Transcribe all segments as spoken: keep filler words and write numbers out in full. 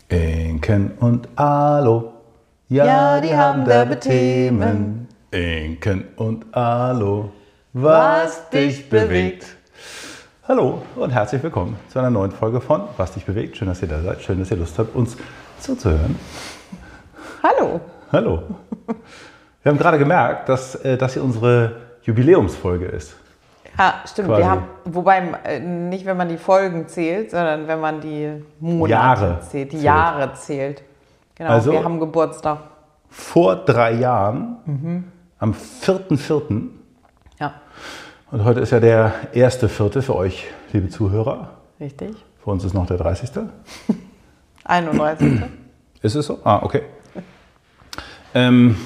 Inken und Alo, ja, Ja, die, die haben haben derbe derbe Themen. Inken und Alo, was dich bewegt. Hallo und herzlich willkommen zu einer neuen Folge von Was dich bewegt. Schön, dass ihr da seid. Schön, dass ihr Lust habt, uns zuzuhören. Hallo. Hallo. Wir haben gerade gemerkt, dass äh, das hier unsere Jubiläumsfolge ist. Ja, stimmt. Quasi. Wir haben, wobei äh, nicht, wenn man die Folgen zählt, sondern wenn man die Monate Jahre zählt, die zählt. Jahre zählt. Genau, Also- wir haben Geburtstag. Vor drei Jahren, mhm. am vierten vierten Ja, Und heute ist ja der erste Vierte für euch, liebe Zuhörer. richtig. Für uns ist noch der dreißigste einunddreißigste Ist es so? Ah, okay. ähm,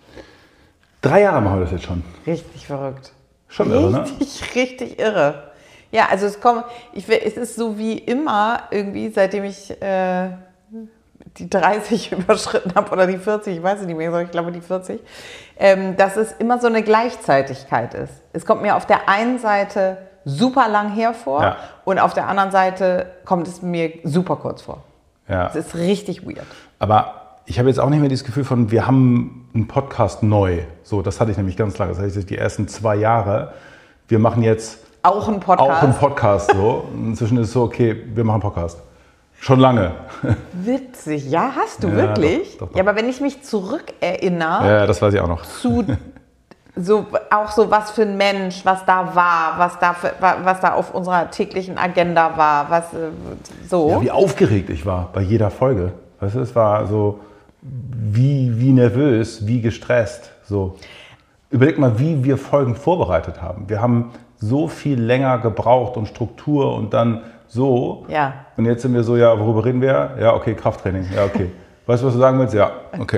drei Jahre machen wir das jetzt schon. Richtig verrückt. Schon irre, ne? Richtig, richtig irre. Ja, also es kommt, ich, will- es ist so wie immer irgendwie, seitdem ich äh, die dreißig überschritten habe oder die vierzig, ich weiß es nicht mehr, ich glaube die vierzig, ähm, dass es immer so eine Gleichzeitigkeit ist. Es kommt mir auf der einen Seite super lang hervor Ja. und auf der anderen Seite kommt es mir super kurz vor. Ja. Es ist richtig weird. Aber ich habe jetzt auch nicht mehr dieses Gefühl von, wir haben einen Podcast neu. So, das hatte ich nämlich ganz lange. Das heißt, die ersten zwei Jahre. Wir machen jetzt Auch ein Podcast. auch einen Podcast. So. Inzwischen ist es so, okay, wir machen einen Podcast. Schon lange. Witzig, ja, hast du Ja, wirklich? doch, doch, doch. Ja, aber wenn ich mich zurückerinnere, Ja, das weiß ich auch noch. zu so auch so was für ein Mensch, was da war, was da für, was da auf unserer täglichen Agenda war, was äh, so. Ja, wie aufgeregt ich war bei jeder Folge. Weißt du, es war so, wie, wie nervös, wie gestresst. So. Überleg mal, wie wir Folgen vorbereitet haben. Wir haben so viel länger gebraucht und Struktur und dann so. Ja. Und jetzt sind wir so, ja, worüber reden wir? Ja, okay, Krafttraining. Ja, okay. Weißt du, was du sagen willst? Ja, okay.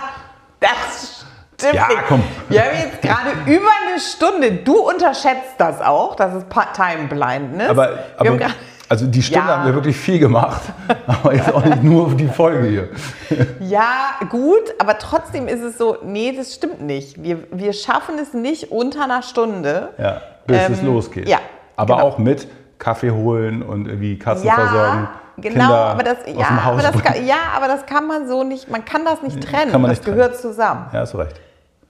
Das stimmt Ja, nicht. komm. Wir haben jetzt gerade über eine Stunde. Du unterschätzt das auch, das ist Time Blindness. Aber, wir aber haben gerade- also die Stunde Ja. haben wir wirklich viel gemacht, aber jetzt auch nicht nur die Folge hier. Ja, gut, aber trotzdem ist es so, nee, das stimmt nicht. Wir, wir schaffen es nicht unter einer Stunde. Ja, bis Ähm, es losgeht. ja, aber genau. auch mit Kaffee holen und irgendwie Katzen Ja, versorgen. genau, Kinder aber das, aus ja, dem Haus aber das bringen. kann, ja, aber das kann man so nicht, man kann das nicht trennen, Kann man das nicht gehört zusammen. Ja, hast du recht.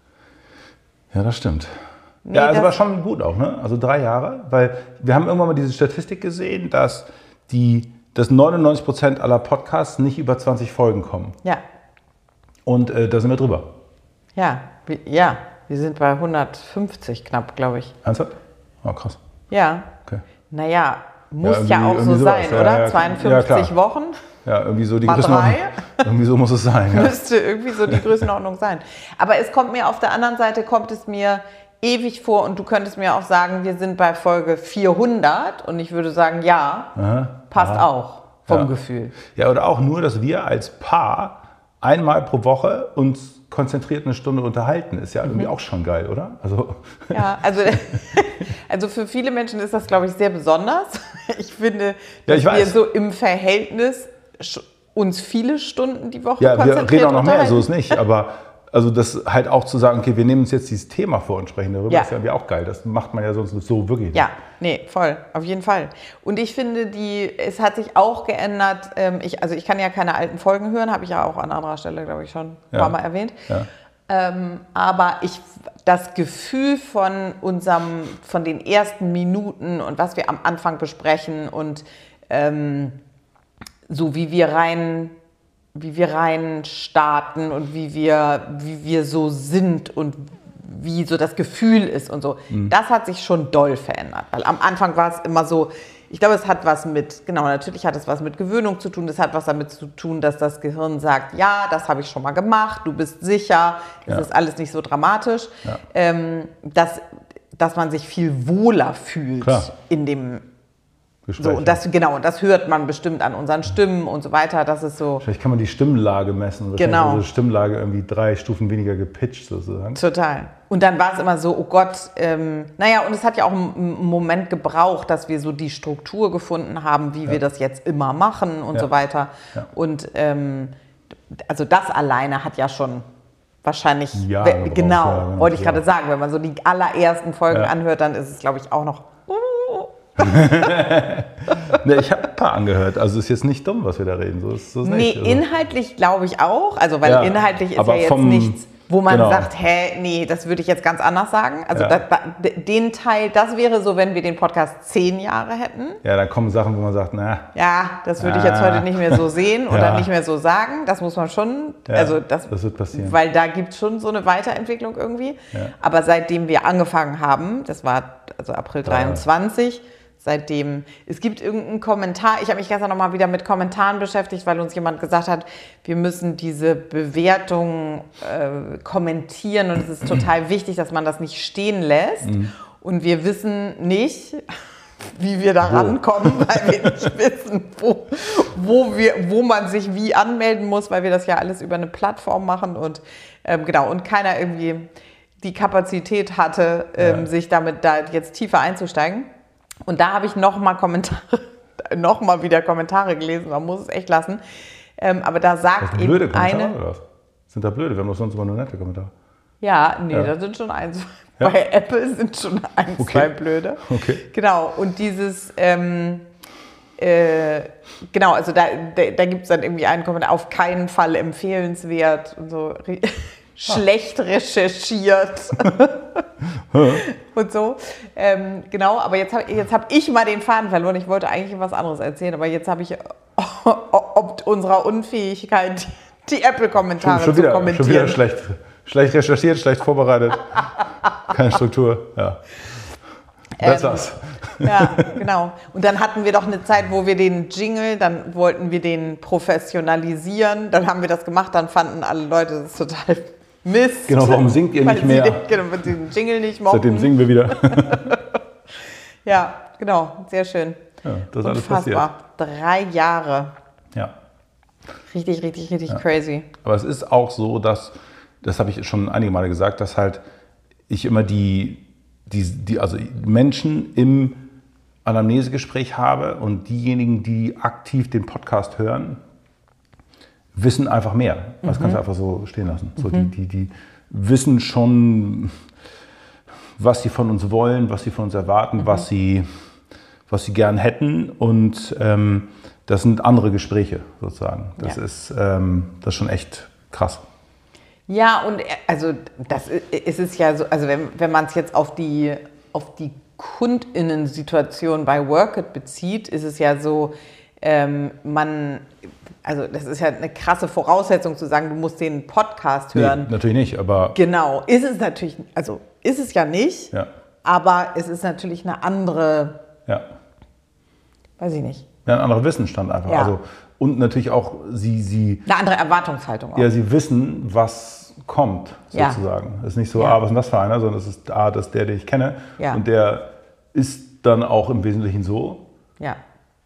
Ja, das stimmt. Nee, ja, also das- war schon gut auch, ne? Also drei Jahre, weil wir haben irgendwann mal diese Statistik gesehen, dass, die, dass neunundneunzig Prozent aller Podcasts nicht über zwanzig Folgen kommen. Ja, Und äh, da sind wir drüber. ja, wir, ja, wir sind bei hundertfünfzig knapp, glaube ich. Ernsthaft? Oh, krass. Ja, Okay. naja, muss irgendwie- ja, auch so irgendwie sowas, sein, ja, oder? ja, ja, zweiundfünfzig klar. Wochen Ja, irgendwie so die Mal Größenordnung. drei. Irgendwie so muss es sein. Ja. müsste irgendwie so die Größenordnung sein. Aber es kommt mir auf der anderen Seite, kommt es mir ewig vor und du könntest mir auch sagen, wir sind bei Folge vierhundert und ich würde sagen, ja, Aha. passt auch vom Ja. Gefühl. Ja, oder auch nur, dass wir als Paar einmal pro Woche uns konzentriert eine Stunde unterhalten, ist ja irgendwie auch schon geil, oder? Also, Ja, also, also für viele Menschen ist das, glaube ich, sehr besonders. Ich finde, Ja, dass ich wir weiß. so im Verhältnis sch- uns viele Stunden die Woche ja, wir konzentriert reden auch noch mehr, so unterhalten. ist nicht. Aber also das halt auch zu sagen, okay, wir nehmen uns jetzt dieses Thema vor und sprechen darüber, Ja. ist ja irgendwie auch geil. Das macht man ja sonst so wirklich nicht. Ja, nee, voll, auf jeden Fall. Und ich finde, die, es hat sich auch geändert. Ähm, ich, also ich kann ja keine alten Folgen hören, habe ich ja auch an anderer Stelle, glaube ich, schon ein Ja. paar Mal erwähnt. Ja. Ähm, aber ich, das Gefühl von unserem, von den ersten Minuten und was wir am Anfang besprechen und ähm, so wie wir rein, wie wir rein starten und wie wir, wie wir so sind und wie so das Gefühl ist und so, das hat sich schon doll verändert. Weil am Anfang war es immer so, ich glaube, es hat was mit, genau, natürlich hat es was mit Gewöhnung zu tun. Es hat was damit zu tun, dass das Gehirn sagt, ja, das habe ich schon mal gemacht, du bist sicher, es Ja. ist alles nicht so dramatisch. Ja. Ähm, dass, dass man sich viel wohler fühlt Klar. in dem, Gespräch, so, und das, genau, und das hört man bestimmt an unseren Stimmen und so weiter. Das ist so Vielleicht kann man die Stimmlage messen. Genau. Also Stimmlage irgendwie drei Stufen weniger gepitcht sozusagen. total. Und dann war es immer so, oh Gott, ähm, naja, und es hat ja auch einen, einen Moment gebraucht, dass wir so die Struktur gefunden haben, wie wir das jetzt immer machen und Ja. so weiter. Ja. Und ähm, also das alleine hat ja schon wahrscheinlich, Jahre we- gebraucht, genau, ja, genau, wollte ich ja. gerade sagen, wenn man so die allerersten Folgen Ja. anhört, dann ist es, glaube ich, auch noch, uh, Ne, ich habe ein paar angehört. Also ist jetzt nicht dumm, was wir da reden. So ist, so ist nee, nicht. Also, inhaltlich glaube ich auch. Also weil Ja, inhaltlich ist aber ja jetzt vom- nichts, wo man genau. sagt, hä, nee, das würde ich jetzt ganz anders sagen. Also Ja. das, den Teil, das wäre so, wenn wir den Podcast zehn Jahre hätten. ja, da kommen Sachen, wo man sagt, na, Ja, das würde ich jetzt Ah. heute nicht mehr so sehen oder Ja. nicht mehr so sagen. Das muss man schon, ja, also das, das wird passieren. weil da gibt es schon so eine Weiterentwicklung irgendwie. Ja. Aber seitdem wir angefangen haben, das war also April Ja. dreiundzwanzig, seitdem, es gibt irgendeinen Kommentar, ich habe mich gestern nochmal wieder mit Kommentaren beschäftigt, weil uns jemand gesagt hat, wir müssen diese Bewertungen äh, kommentieren und es ist total wichtig, dass man das nicht stehen lässt. Mhm. Und wir wissen nicht, wie wir da Wo? rankommen, weil wir nicht wissen, wo, wo, wir, wo man sich wie anmelden muss, weil wir das ja alles über eine Plattform machen und ähm, genau, und keiner irgendwie die Kapazität hatte, ähm, Ja. sich damit da jetzt tiefer einzusteigen. Und da habe ich nochmal Kommentare, nochmal wieder Kommentare gelesen, man muss es echt lassen. Ähm, aber da das sagt sind blöde eben Kommentare eine, oder was? Sind da blöde? Wir haben doch sonst immer nur nette Kommentare. ja, nee, Ja. das sind schon eins. Ja? Bei Apple sind schon ein, Okay. zwei blöde. Okay. Genau, und dieses, ähm, äh, genau, also da, da, da gibt es dann irgendwie einen Kommentar, auf keinen Fall empfehlenswert und so. Re- Schlecht recherchiert und so. Ähm, genau, aber jetzt habe jetzt hab ich mal den Faden verloren. Ich wollte eigentlich was anderes erzählen, aber jetzt habe ich ob unserer Unfähigkeit, die Apple-Kommentare Schon, schon, zu wieder, kommentieren. schon wieder schlecht. Schlecht recherchiert, schlecht vorbereitet. Keine Struktur. Ja. Das Ähm, war's. Ja, genau. Und dann hatten wir doch eine Zeit, wo wir den Jingle, dann wollten wir den professionalisieren. Dann haben wir das gemacht, dann fanden alle Leute das total Mist. Genau, warum singt ihr weil nicht sie mehr? Den, genau, weil sie den Jingle nicht mochten. Seitdem singen wir wieder. Ja, genau, sehr schön. Ja, das ist alles passiert. Unfassbar. Drei Jahre. Ja. Richtig, richtig, richtig crazy. Aber es ist auch so, dass, das habe ich schon einige Male gesagt, dass halt ich immer die, die, die also Menschen im Anamnesegespräch habe und diejenigen, die aktiv den Podcast hören, wissen einfach mehr. Das kannst du einfach so stehen lassen. So, die, die, die wissen schon, was sie von uns wollen, was sie von uns erwarten, mhm. was sie, was sie gern hätten. Und ähm, das sind andere Gespräche sozusagen. Das, Ja. ist, ähm, das ist schon echt krass. Ja, und also das ist es ja so, also wenn, wenn man es jetzt auf die, auf die KundInnen-Situation bei Workit bezieht, ist es ja so, ähm, man, also das ist ja eine krasse Voraussetzung zu sagen, du musst den Podcast hören. Nee, natürlich nicht, aber Genau, ist es natürlich, also ist es ja nicht, ja, aber es ist natürlich eine andere, ja. weiß ich nicht, Ja, ein anderer Wissensstand einfach. Ja. Also, und natürlich auch, sie, sie, eine andere Erwartungshaltung auch. ja, sie wissen, was kommt, Ja. sozusagen. Es ist nicht so, Ja. ah, was ist denn das für einer, sondern es ist, ah, das ist der, den ich kenne. Ja. Und der ist dann auch im Wesentlichen so. Ja.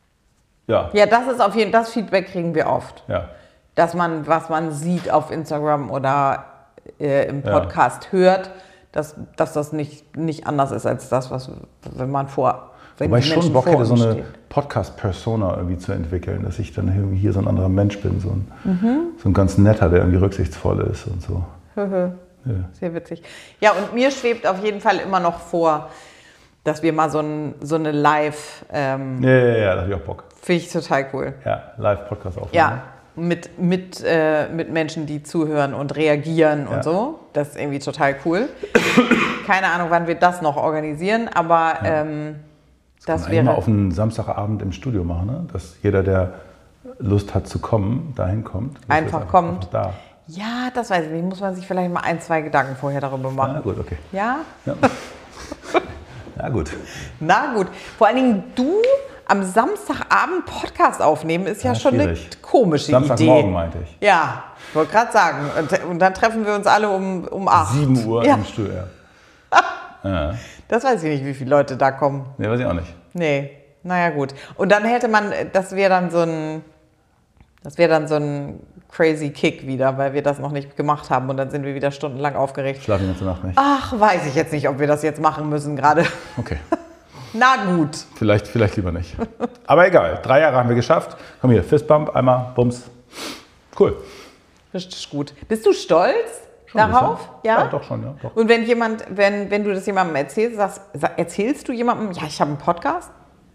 Ja. Ja, das ist auf jeden Fall, das Feedback kriegen wir oft. Ja. Dass man, was man sieht auf Instagram oder äh, im Ja. Podcast hört, dass, dass das nicht, nicht anders ist als das, was wenn man vor, wenn Wobei die ich schon Menschen Bock vor hätte, so uns eine stehen. Podcast-Persona irgendwie zu entwickeln, dass ich dann irgendwie hier so ein anderer Mensch bin, so ein, so ein ganz netter, der irgendwie rücksichtsvoll ist und so. Ja. Sehr witzig. Ja, und mir schwebt auf jeden Fall immer noch vor, dass wir mal so, ein, so eine Live, ähm, Ja, ja, ja, da habe ich auch Bock. finde ich total cool. Ja, Live-Podcast aufnehmen. Ja, mit, mit, äh, mit Menschen, die zuhören und reagieren Ja. und so. Das ist irgendwie total cool. Keine Ahnung, wann wir das noch organisieren, aber ähm, das Das wäre mal wäre... auf einen Samstagabend im Studio machen, ne? Dass jeder, der Lust hat zu kommen, dahin kommt. Das Einfach ist kommt. Einfach da. Ja, das weiß ich nicht. Muss man sich vielleicht mal ein, zwei Gedanken vorher darüber Na machen. gut, okay. Ja? Ja. Na gut. Na gut. Vor allen Dingen du am Samstagabend Podcast aufnehmen, ist ja, Ja, schon schwierig. eine komische Samstagmorgen Idee. meinte ich. Ja, ich wollte gerade sagen. Und, und dann treffen wir uns alle um, um acht. sieben Uhr Ja, im Studio. Ja. das weiß ich nicht, wie viele Leute da kommen. Nee, weiß ich auch nicht. Nee, naja gut. Und dann hätte man, das wäre dann so ein, das wäre dann so ein crazy Kick wieder, weil wir das noch nicht gemacht haben und dann sind wir wieder stundenlang aufgeregt. Schlafe ich ganze Nacht nicht. Ach, weiß ich jetzt nicht, ob wir das jetzt machen müssen gerade. Okay. Na gut. Vielleicht, vielleicht lieber nicht. Aber egal. Drei Jahre haben wir geschafft. Komm hier, Fistbump, einmal, Bums. Cool. Richtig gut. Bist du stolz Schon ein darauf? bisschen. Ja? Ja, doch schon, ja. Doch. Und wenn jemand, wenn, wenn du das jemandem erzählst, sagst, sa- erzählst du jemandem, ja, ich habe einen Podcast?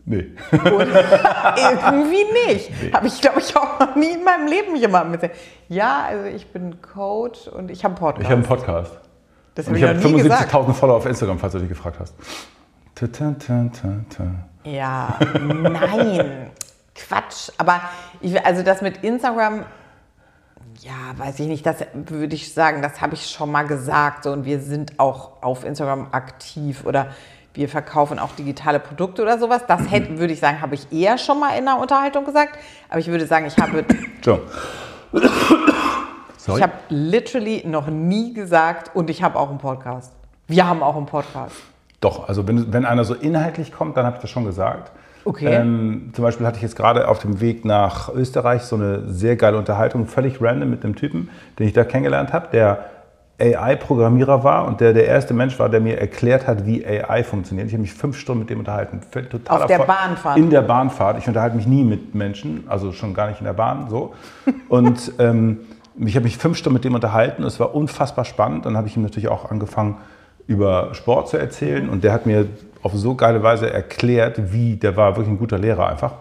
Nee. Und irgendwie nicht. Nee. Habe ich, glaube ich, auch noch nie in meinem Leben jemandem gesagt. Ja, also ich bin Coach und ich habe einen Podcast. Ich habe einen Podcast. Das habe ich ich habe fünfundsiebzigtausend Follower auf Instagram, falls du dich gefragt hast. Ta, ta, ta, ta, ta. Ja, nein. Quatsch. Aber ich, also das mit Instagram, ja, weiß ich nicht, das würde ich sagen, das habe ich schon mal gesagt. So, und wir sind auch auf Instagram aktiv oder wir verkaufen auch digitale Produkte oder sowas. Das hätte, würde ich sagen, habe ich eher schon mal in einer Unterhaltung gesagt. Aber ich würde sagen, ich habe... Sorry. Ich habe literally noch nie gesagt, und ich habe auch einen Podcast. Wir haben auch einen Podcast. Doch, also wenn, wenn einer so inhaltlich kommt, dann habe ich das schon gesagt. Okay. Ähm, zum Beispiel hatte ich jetzt gerade auf dem Weg nach Österreich so eine sehr geile Unterhaltung, völlig random mit einem Typen, den ich da kennengelernt habe, der A I-Programmierer war und der der erste Mensch war, der mir erklärt hat, wie A I funktioniert. Ich habe mich fünf Stunden mit dem unterhalten. Auf der Bahnfahrt? In der Bahnfahrt. Ich unterhalte mich nie mit Menschen, also schon gar nicht in der Bahn. So. Und ähm, ich habe mich fünf Stunden mit dem unterhalten. Es war unfassbar spannend. Dann habe ich ihm natürlich auch angefangen, über Sport zu erzählen. Und der hat mir auf so geile Weise erklärt, wie, der war wirklich ein guter Lehrer einfach.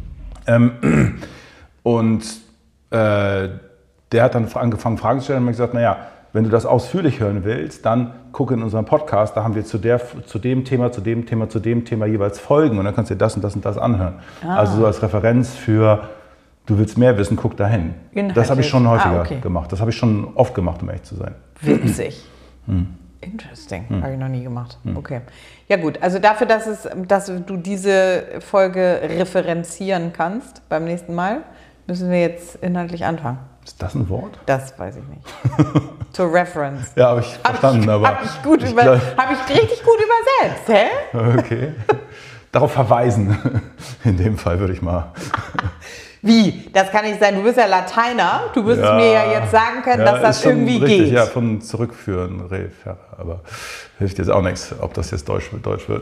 Ähm, und äh, der hat dann angefangen, Fragen zu stellen und mir gesagt, naja, wenn du das ausführlich hören willst, dann gucke in unserem Podcast, da haben wir zu, der, zu dem Thema, zu dem Thema, zu dem Thema jeweils Folgen und dann kannst du dir das und das und das anhören. Ah. Also so als Referenz für, du willst mehr wissen, guck dahin. Inhaltlich. Das habe ich schon häufiger ah, okay. gemacht. Das habe ich schon oft gemacht, um ehrlich zu sein. Witzig. Hm. Interesting. Hm. Habe ich noch nie gemacht. Hm. Okay. Ja gut, also dafür, dass, es, dass du diese Folge referenzieren kannst beim nächsten Mal, müssen wir jetzt inhaltlich anfangen. Ist das ein Wort? Das weiß ich nicht. To reference. Ja, habe ich verstanden. Habe ich, aber hab ich, gut ich über, hab ich richtig gut übersetzt, hä? Okay. Darauf verweisen. In dem Fall würde ich mal. Wie? Das kann nicht sein. Du bist ja Lateiner. Du wirst ja, mir ja jetzt sagen können, ja, dass das irgendwie richtig, geht. Ja, von zurückführen, referre. Aber hilft jetzt auch nichts, ob das jetzt Deutsch, Deutsch wird.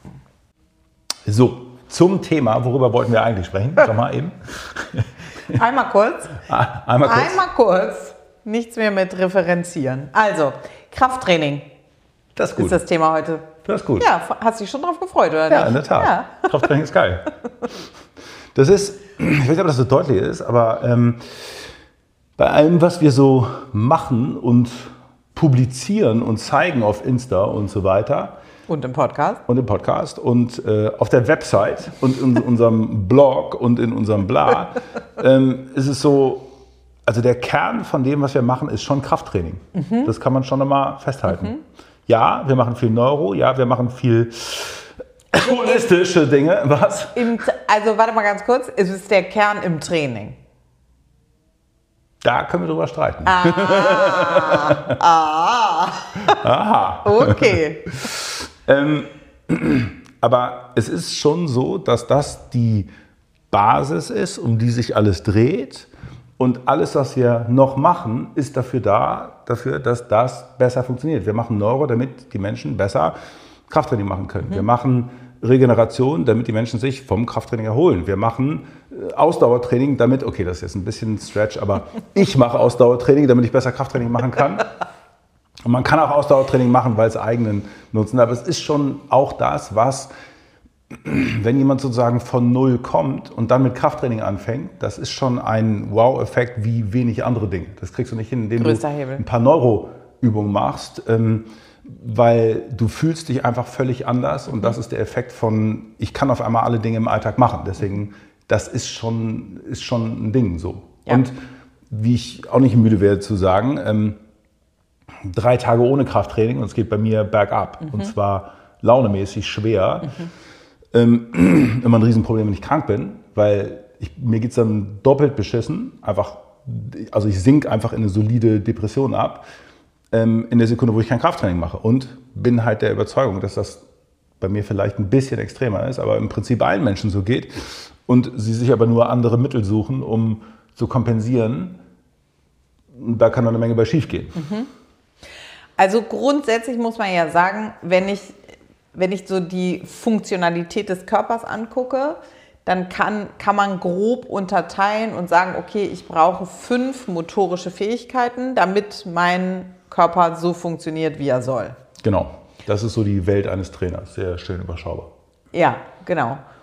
So, zum Thema, worüber wollten wir eigentlich sprechen? Sag mal eben. Einmal kurz. Einmal kurz. Einmal kurz. Nichts mehr mit referenzieren. Also, Krafttraining. Das ist gut. Ist das Thema heute. Das ist gut. Ja, hast du dich schon drauf gefreut, oder ja, nicht? In der Tat. Ja. Krafttraining ist geil. Das ist, ich weiß nicht, ob das so deutlich ist, aber ähm, bei allem, was wir so machen und publizieren und zeigen auf Insta und so weiter. Und im Podcast. Und im Podcast und äh, auf der Website und in unserem Blog und in unserem Bla ähm, ist es so, also der Kern von dem, was wir machen, ist schon Krafttraining. Mhm. Das kann man schon einmal festhalten. Mhm. Ja, wir machen viel Neuro, ja, wir machen viel holistische Dinge. Was? Im, also warte mal ganz kurz, es ist der Kern im Training. Da können wir drüber streiten. Ah, ah. Aha. Okay. ähm, aber es ist schon so, dass das die Basis ist, um die sich alles dreht. Und alles, was wir noch machen, ist dafür da, dafür, dass das besser funktioniert. Wir machen Neuro, damit die Menschen besser Krafttraining machen können. Mhm. Wir machen Regeneration, damit die Menschen sich vom Krafttraining erholen. Wir machen Ausdauertraining, damit, okay, das ist jetzt ein bisschen Stretch, aber ich mache Ausdauertraining, damit ich besser Krafttraining machen kann. Und man kann auch Ausdauertraining machen, weil es eigenen Nutzen hat. Aber es ist schon auch das, was, wenn jemand sozusagen von Null kommt und dann mit Krafttraining anfängt, das ist schon ein Wow-Effekt wie wenig andere Dinge. Das kriegst du nicht hin, indem Größter du Hebel. ein paar Neuro-Übungen machst, ähm, weil du fühlst dich einfach völlig anders und das ist der Effekt von, ich kann auf einmal alle Dinge im Alltag machen. Deswegen, das ist schon, ist schon ein Ding so. Ja. Und wie ich auch nicht müde werde zu sagen, ähm, drei Tage ohne Krafttraining und es geht bei mir bergab. Mhm. Und zwar launemäßig schwer. Mhm. Ähm, immer ein Riesenproblem, wenn ich krank bin, weil ich, mir geht es dann doppelt beschissen. Einfach, also ich sink einfach in eine solide Depression ab, ähm, in der Sekunde, wo ich kein Krafttraining mache. Und bin halt der Überzeugung, dass das bei mir vielleicht ein bisschen extremer ist, aber im Prinzip allen Menschen so geht. Und sie sich aber nur andere Mittel suchen, um zu kompensieren. Und da kann dann eine Menge bei schief gehen. Mhm. Also grundsätzlich muss man ja sagen, wenn ich, wenn ich so die Funktionalität des Körpers angucke, dann kann, kann man grob unterteilen und sagen, okay, ich brauche fünf motorische Fähigkeiten, damit mein Körper so funktioniert, wie er soll. Genau, das ist so die Welt eines Trainers, sehr schön überschaubar. Ja, genau.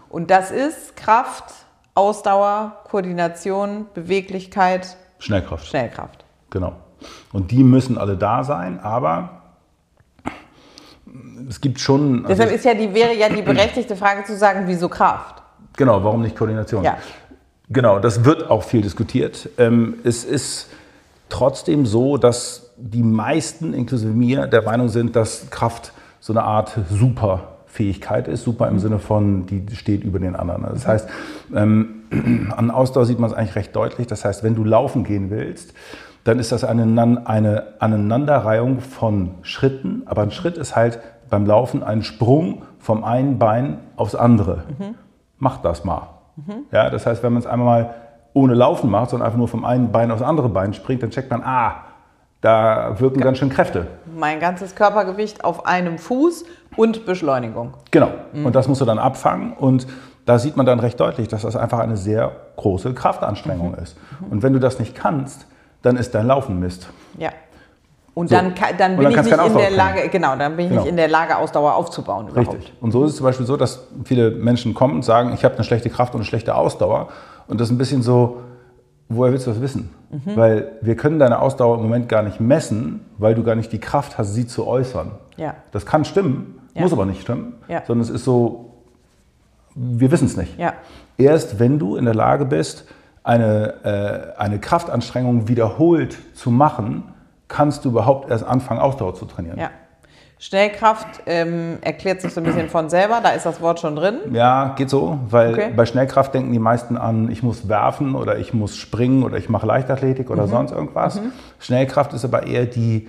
Und das ist Kraft, Ausdauer, Koordination, Beweglichkeit, Schnellkraft. Schnellkraft. Genau. Und die müssen alle da sein, aber es gibt schon... Deshalb also ist ja die, wäre ja die berechtigte Frage zu sagen, wieso Kraft? Genau, warum nicht Koordination? Ja. Genau, das wird auch viel diskutiert. Ähm, es ist trotzdem so, dass die meisten, inklusive mir, der Meinung sind, dass Kraft so eine Art Superfähigkeit ist. Super im Sinne von, die steht über den anderen. Das heißt, ähm, an Ausdauer sieht man es eigentlich recht deutlich. Das heißt, wenn du laufen gehen willst, dann ist das eine, eine Aneinanderreihung von Schritten. Aber ein Schritt ist halt beim Laufen ein Sprung vom einen Bein aufs andere. Mhm. Macht das mal. Mhm. Ja, das heißt, wenn man es einmal mal ohne Laufen macht, sondern einfach nur vom einen Bein aufs andere Bein springt, dann checkt man, ah, da wirken ganz schön Kräfte. Mein ganzes Körpergewicht auf einem Fuß und Beschleunigung. Genau. Mhm. Und das musst du dann abfangen. Und da sieht man dann recht deutlich, dass das einfach eine sehr große Kraftanstrengung mhm. ist. Und wenn du das nicht kannst, dann ist dein Laufen Mist. Ja. Und so. dann, dann bin Und dann ich nicht in der kriegen. Lage, genau, dann bin ich genau. nicht in der Lage, Ausdauer aufzubauen überhaupt. Richtig. Und so ist es zum Beispiel so, dass viele Menschen kommen und sagen, ich habe eine schlechte Kraft und eine schlechte Ausdauer. Und das ist ein bisschen so, woher willst du das wissen? Mhm. Weil wir können deine Ausdauer im Moment gar nicht messen, weil du gar nicht die Kraft hast, sie zu äußern. Ja. Das kann stimmen, ja. muss aber nicht stimmen, ja. sondern es ist so, wir wissen es nicht. Ja. Erst wenn du in der Lage bist, eine, äh, eine Kraftanstrengung wiederholt zu machen, kannst du überhaupt erst anfangen, Ausdauer zu trainieren. Ja. Schnellkraft ähm, erklärt sich so ein bisschen von selber, da ist das Wort schon drin. Ja, geht so, weil okay. bei Schnellkraft denken die meisten an, ich muss werfen oder ich muss springen oder ich mache Leichtathletik oder mhm. sonst irgendwas. Mhm. Schnellkraft ist aber eher die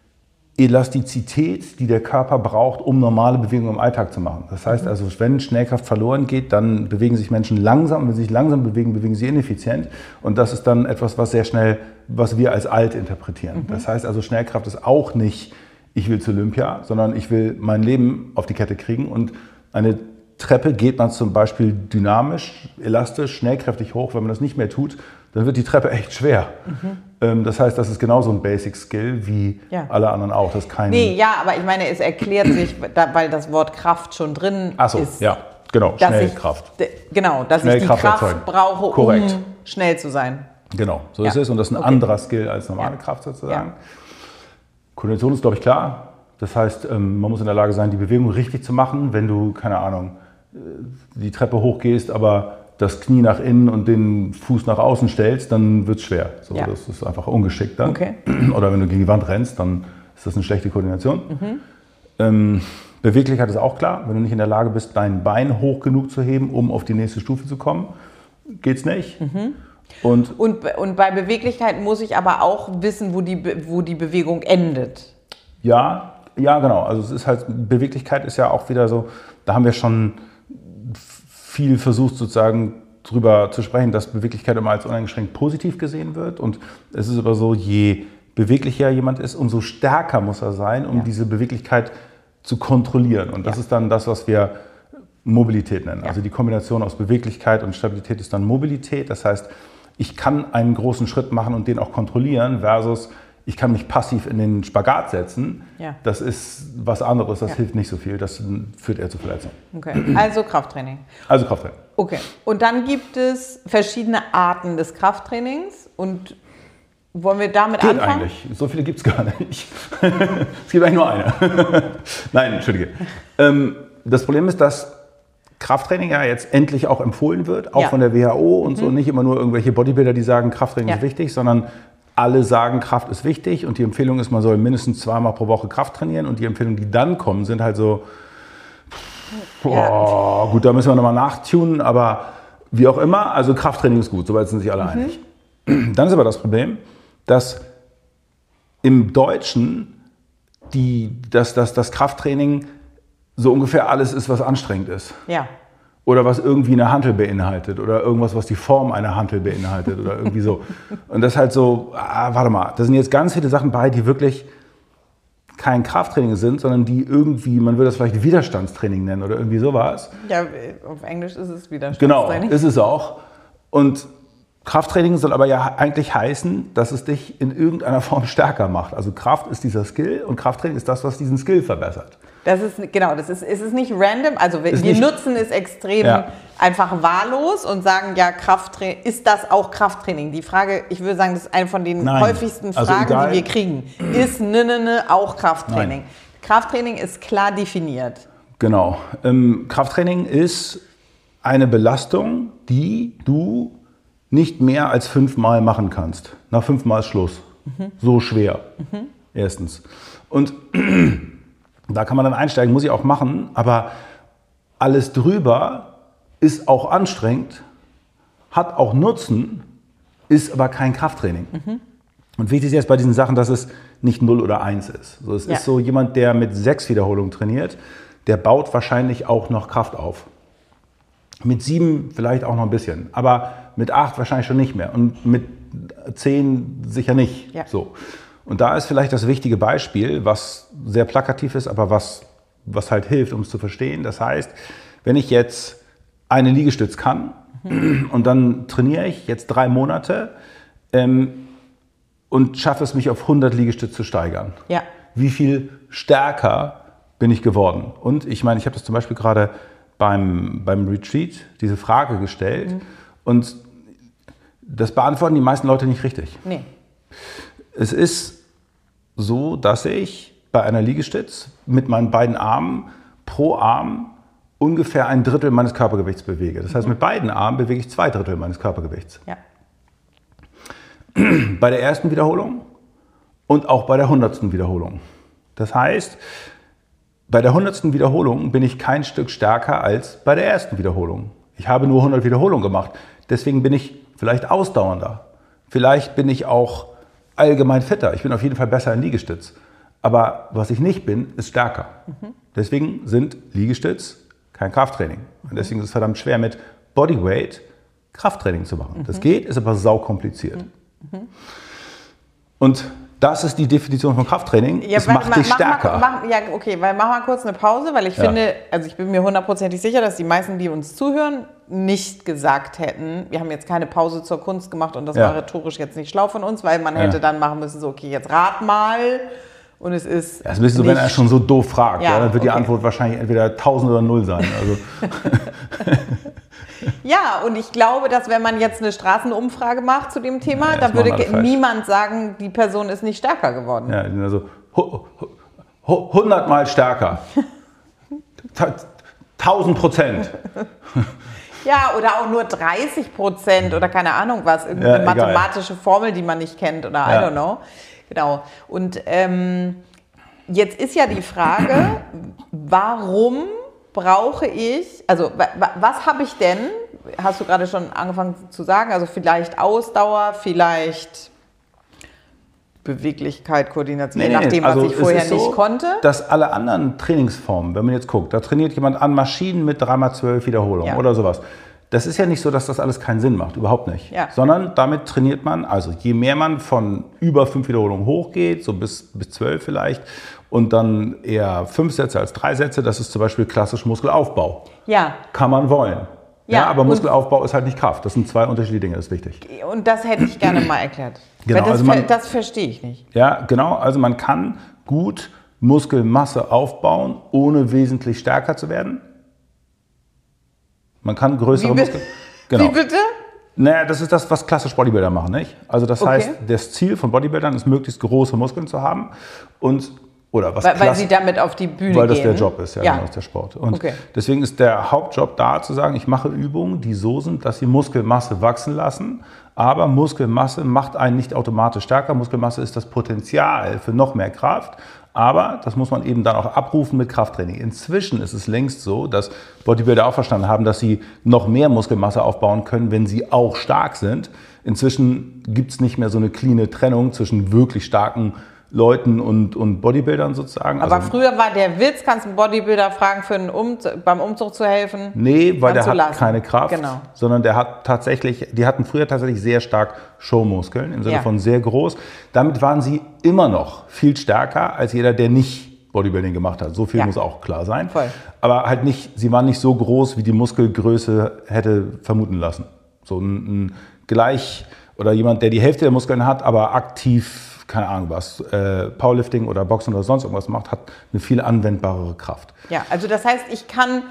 Elastizität, die der Körper braucht, um normale Bewegungen im Alltag zu machen. Das heißt also, wenn Schnellkraft verloren geht, dann bewegen sich Menschen langsam. Wenn sie sich langsam bewegen, bewegen sie ineffizient. Und das ist dann etwas, was sehr schnell, was wir als alt interpretieren. Mhm. Das heißt also, Schnellkraft ist auch nicht, ich will zu Olympia, sondern ich will mein Leben auf die Kette kriegen. Und eine Treppe geht man zum Beispiel dynamisch, elastisch, schnellkräftig hoch. Wenn man das nicht mehr tut, dann wird die Treppe echt schwer. Mhm. Ähm, das heißt, das ist genauso ein Basic-Skill wie ja. alle anderen auch. Das ist kein nee, ja, aber ich meine, es erklärt sich, weil das Wort Kraft schon drin Ach so, ist. ja, genau, dass Schnellkraft. Ich, genau, dass ich die Kraft Kraft erzeugen. brauche, Korrekt. um schnell zu sein. Genau, so ja. ist es. Und das ist ein okay. anderer Skill als normale ja. Kraft sozusagen. Ja. Koordination ist, glaube ich, klar. Das heißt, man muss in der Lage sein, die Bewegung richtig zu machen. Wenn du, keine Ahnung, die Treppe hochgehst, aber das Knie nach innen und den Fuß nach außen stellst, dann wird es schwer. So, ja. Das ist einfach ungeschickt dann. Okay. Oder wenn du gegen die Wand rennst, dann ist das eine schlechte Koordination. Mhm. Ähm, Beweglichkeit ist auch klar. Wenn du nicht in der Lage bist, dein Bein hoch genug zu heben, um auf die nächste Stufe zu kommen, geht's nicht. Mhm. Und, und, und bei Beweglichkeit muss ich aber auch wissen, wo die, wo die Bewegung endet. Ja, ja, genau. Also es ist halt, Beweglichkeit ist ja auch wieder so, da haben wir schon viel versucht sozusagen drüber zu sprechen, dass Beweglichkeit immer als uneingeschränkt positiv gesehen wird. Und es ist aber so, je beweglicher jemand ist, umso stärker muss er sein, um ja. diese Beweglichkeit zu kontrollieren. Und das ja. ist dann das, was wir Mobilität nennen. Ja. Also die Kombination aus Beweglichkeit und Stabilität ist dann Mobilität. Das heißt, ich kann einen großen Schritt machen und den auch kontrollieren versus ich kann mich passiv in den Spagat setzen. Ja. Das ist was anderes, das ja. hilft nicht so viel, das führt eher zu Verletzungen. Okay, also Krafttraining. Also Krafttraining. Okay, und dann gibt es verschiedene Arten des Krafttrainings und wollen wir damit Geht anfangen? Eigentlich, so viele gibt es gar nicht. Es gibt eigentlich nur eine. Nein, Entschuldige. Ähm, das Problem ist, dass Krafttraining ja jetzt endlich auch empfohlen wird, auch ja. von der W H O und mhm. so, nicht immer nur irgendwelche Bodybuilder, die sagen, Krafttraining ja. ist wichtig, sondern alle sagen, Kraft ist wichtig und die Empfehlung ist, man soll mindestens zweimal pro Woche Kraft trainieren und die Empfehlungen, die dann kommen, sind halt so, boah, ja. gut, da müssen wir nochmal nachtunen, aber wie auch immer, also Krafttraining ist gut, soweit sind sich alle mhm. einig. Dann ist aber das Problem, dass im Deutschen die, dass, dass das Krafttraining so ungefähr alles ist, was anstrengend ist. Ja. Oder was irgendwie eine Hantel beinhaltet oder irgendwas, was die Form einer Hantel beinhaltet oder irgendwie so. Und das ist halt so, ah, warte mal, da sind jetzt ganz viele Sachen bei, die wirklich kein Krafttraining sind, sondern die irgendwie, man würde das vielleicht Widerstandstraining nennen oder irgendwie sowas. Ja, auf Englisch ist es Widerstandstraining. Genau, ist es auch. Und Krafttraining soll aber ja eigentlich heißen, dass es dich in irgendeiner Form stärker macht. Also Kraft ist dieser Skill und Krafttraining ist das, was diesen Skill verbessert. Das ist, genau, das ist, es ist nicht random, also wir, wir nutzen es extrem, ja. einfach wahllos und sagen, ja, Krafttraining, ist das auch Krafttraining? Die Frage, ich würde sagen, das ist eine von den Nein. häufigsten Also Fragen, egal. die wir kriegen. Ist ne, ne, ne auch Krafttraining? Nein. Krafttraining ist klar definiert. Genau. Ähm, Krafttraining ist eine Belastung, die du nicht mehr als fünfmal machen kannst. Nach fünfmal ist Schluss. Mhm. So schwer. Mhm. Erstens. Und da kann man dann einsteigen, muss ich auch machen, aber alles drüber ist auch anstrengend, hat auch Nutzen, ist aber kein Krafttraining. Mhm. Und wichtig ist jetzt bei diesen Sachen, dass es nicht null oder eins ist. So, es ja. ist so jemand, der mit sechs Wiederholungen trainiert, der baut wahrscheinlich auch noch Kraft auf. Mit sieben vielleicht auch noch ein bisschen, aber mit acht wahrscheinlich schon nicht mehr und mit zehn sicher nicht. Ja. So. Und da ist vielleicht das wichtige Beispiel, was sehr plakativ ist, aber was, was halt hilft, um es zu verstehen. Das heißt, wenn ich jetzt eine Liegestütz kann mhm. und dann trainiere ich jetzt drei Monate ähm, und schaffe es, mich auf hundert Liegestütz zu steigern. Ja. Wie viel stärker bin ich geworden? Und ich meine, ich habe das zum Beispiel gerade beim, beim Retreat diese Frage gestellt mhm. und das beantworten die meisten Leute nicht richtig. Nee. Es ist so, dass ich bei einer Liegestütz mit meinen beiden Armen pro Arm ungefähr ein Drittel meines Körpergewichts bewege. Das heißt, mit beiden Armen bewege ich zwei Drittel meines Körpergewichts. Ja. Bei der ersten Wiederholung und auch bei der hundertsten Wiederholung. Das heißt, bei der hundertsten Wiederholung bin ich kein Stück stärker als bei der ersten Wiederholung. Ich habe nur hundert Wiederholungen gemacht. Deswegen bin ich vielleicht ausdauernder. Vielleicht bin ich auch allgemein fitter. Ich bin auf jeden Fall besser in Liegestütz. Aber was ich nicht bin, ist stärker. Mhm. Deswegen sind Liegestütz kein Krafttraining. Und deswegen ist es verdammt schwer, mit Bodyweight Krafttraining zu machen. Mhm. Das geht, ist aber saukompliziert. Mhm. Und das ist die Definition von Krafttraining. Ja, es macht dich stärker. Mal, mach, ja, okay, weil mach mal kurz eine Pause, weil ich ja. finde, also ich bin mir hundertprozentig sicher, dass die meisten, die uns zuhören, nicht gesagt hätten, wir haben jetzt keine Pause zur Kunst gemacht und das ja. war rhetorisch jetzt nicht schlau von uns, weil man hätte ja. dann machen müssen, so okay, jetzt rat mal und es ist ja, das ist ein bisschen so, wenn er schon so doof fragt, ja, ja, dann wird okay. die Antwort wahrscheinlich entweder tausend oder null sein. Also. Ja, und ich glaube, dass wenn man jetzt eine Straßenumfrage macht zu dem Thema, ja, dann würde niemand sagen, die Person ist nicht stärker geworden. Ja, also hundert Mal stärker. tausend Prozent. Ja, oder auch nur dreißig Prozent oder keine Ahnung was, irgendeine ja, mathematische Formel, die man nicht kennt oder ja. I don't know. Genau. Und ähm, jetzt ist ja die Frage, warum brauche ich, also was habe ich denn, hast du gerade schon angefangen zu sagen, also vielleicht Ausdauer, vielleicht Beweglichkeit, Koordination, je nee, nachdem, nee, also was ich vorher nicht so, konnte. Dass alle anderen Trainingsformen, wenn man jetzt guckt, da trainiert jemand an Maschinen mit drei mal zwölf Wiederholungen ja. oder sowas. Das ist ja nicht so, dass das alles keinen Sinn macht, überhaupt nicht. Ja. Sondern damit trainiert man, also je mehr man von über fünf Wiederholungen hochgeht, so bis, bis zwölf vielleicht, und dann eher fünf Sätze als drei Sätze, das ist zum Beispiel klassisch Muskelaufbau. Ja. Kann man wollen. Ja, ja, aber Muskelaufbau ist halt nicht Kraft. Das sind zwei unterschiedliche Dinge, das ist wichtig. Und das hätte ich gerne mal erklärt. Genau, Weil das, also man, das verstehe ich nicht. Ja, genau. Also man kann gut Muskelmasse aufbauen, ohne wesentlich stärker zu werden. Man kann größere Wie Muskeln... Genau. Wie bitte? Naja, das ist das, was klassisch Bodybuilder machen, nicht? Also das okay. heißt, das Ziel von Bodybuildern ist, möglichst große Muskeln zu haben und oder was weil, weil sie damit auf die Bühne gehen. Weil das der Job ist, ja, ja. Genau, ist der Sport. Und okay. deswegen ist der Hauptjob da zu sagen, ich mache Übungen, die so sind, dass sie Muskelmasse wachsen lassen. Aber Muskelmasse macht einen nicht automatisch stärker. Muskelmasse ist das Potenzial für noch mehr Kraft. Aber das muss man eben dann auch abrufen mit Krafttraining. Inzwischen ist es längst so, dass Bodybuilder auch verstanden haben, dass sie noch mehr Muskelmasse aufbauen können, wenn sie auch stark sind. Inzwischen gibt es nicht mehr so eine cleane Trennung zwischen wirklich starken Leuten und, und Bodybuildern sozusagen. Aber also, früher war der Witz, kannst du einen Bodybuilder fragen, für einen Umzug, beim Umzug zu helfen? Nee, weil der hat lassen. keine Kraft, genau. sondern der hat tatsächlich, die hatten früher tatsächlich sehr stark Showmuskeln, im Sinne ja. von sehr groß. Damit waren sie immer noch viel stärker als jeder, der nicht Bodybuilding gemacht hat. So viel ja. muss auch klar sein. Voll. Aber halt nicht, sie waren nicht so groß, wie die Muskelgröße hätte vermuten lassen. So ein, ein gleich, oder jemand, der die Hälfte der Muskeln hat, aber aktiv, keine Ahnung was, äh, Powerlifting oder Boxen oder sonst irgendwas macht, hat eine viel anwendbarere Kraft. Ja, also das heißt, ich kann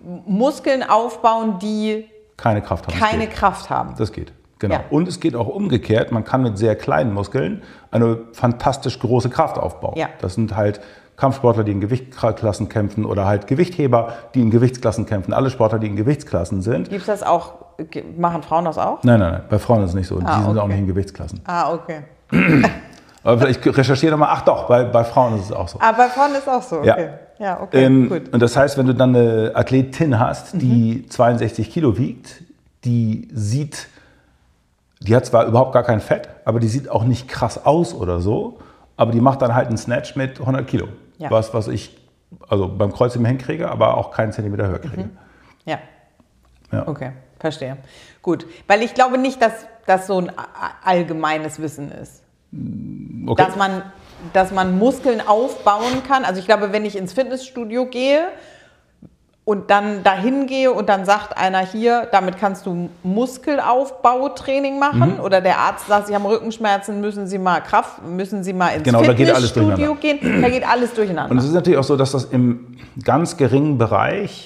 Muskeln aufbauen, die keine Kraft haben. Keine Kraft haben. Das geht, genau. Ja. Und es geht auch umgekehrt. Man kann mit sehr kleinen Muskeln eine fantastisch große Kraft aufbauen. Ja. Das sind halt Kampfsportler, die in Gewichtsklassen kämpfen oder halt Gewichtheber, die in Gewichtsklassen kämpfen. Alle Sportler, die in Gewichtsklassen sind. Gibt es das auch? Machen Frauen das auch? Nein, nein, nein. Bei Frauen ist es nicht so. Ah, die sind okay. auch nicht in Gewichtsklassen. Ah, okay. Aber vielleicht recherchiere nochmal. Ach doch, bei, bei Frauen ist es auch so. Ah, bei Frauen ist es auch so, okay. Ja, ja okay, ähm, gut. Und das heißt, wenn du dann eine Athletin hast, die mhm. zweiundsechzig Kilo wiegt, die sieht, die hat zwar überhaupt gar kein Fett, aber die sieht auch nicht krass aus oder so, aber die macht dann halt einen Snatch mit hundert Kilo. Ja. Was, was ich also beim Kreuzheben hinkriege, aber auch keinen Zentimeter höher kriege. Mhm. Ja. ja. Okay, verstehe. Gut, weil ich glaube nicht, dass das so ein allgemeines Wissen ist. Okay. Dass man, dass man Muskeln aufbauen kann. Also ich glaube, wenn ich ins Fitnessstudio gehe und dann dahin gehe und dann sagt einer hier, damit kannst du Muskelaufbautraining machen, mhm. oder der Arzt sagt, Sie haben Rückenschmerzen, müssen Sie mal Kraft, müssen Sie mal ins genau, Fitnessstudio gehen, da geht alles durcheinander. Und es ist natürlich auch so, dass das im ganz geringen Bereich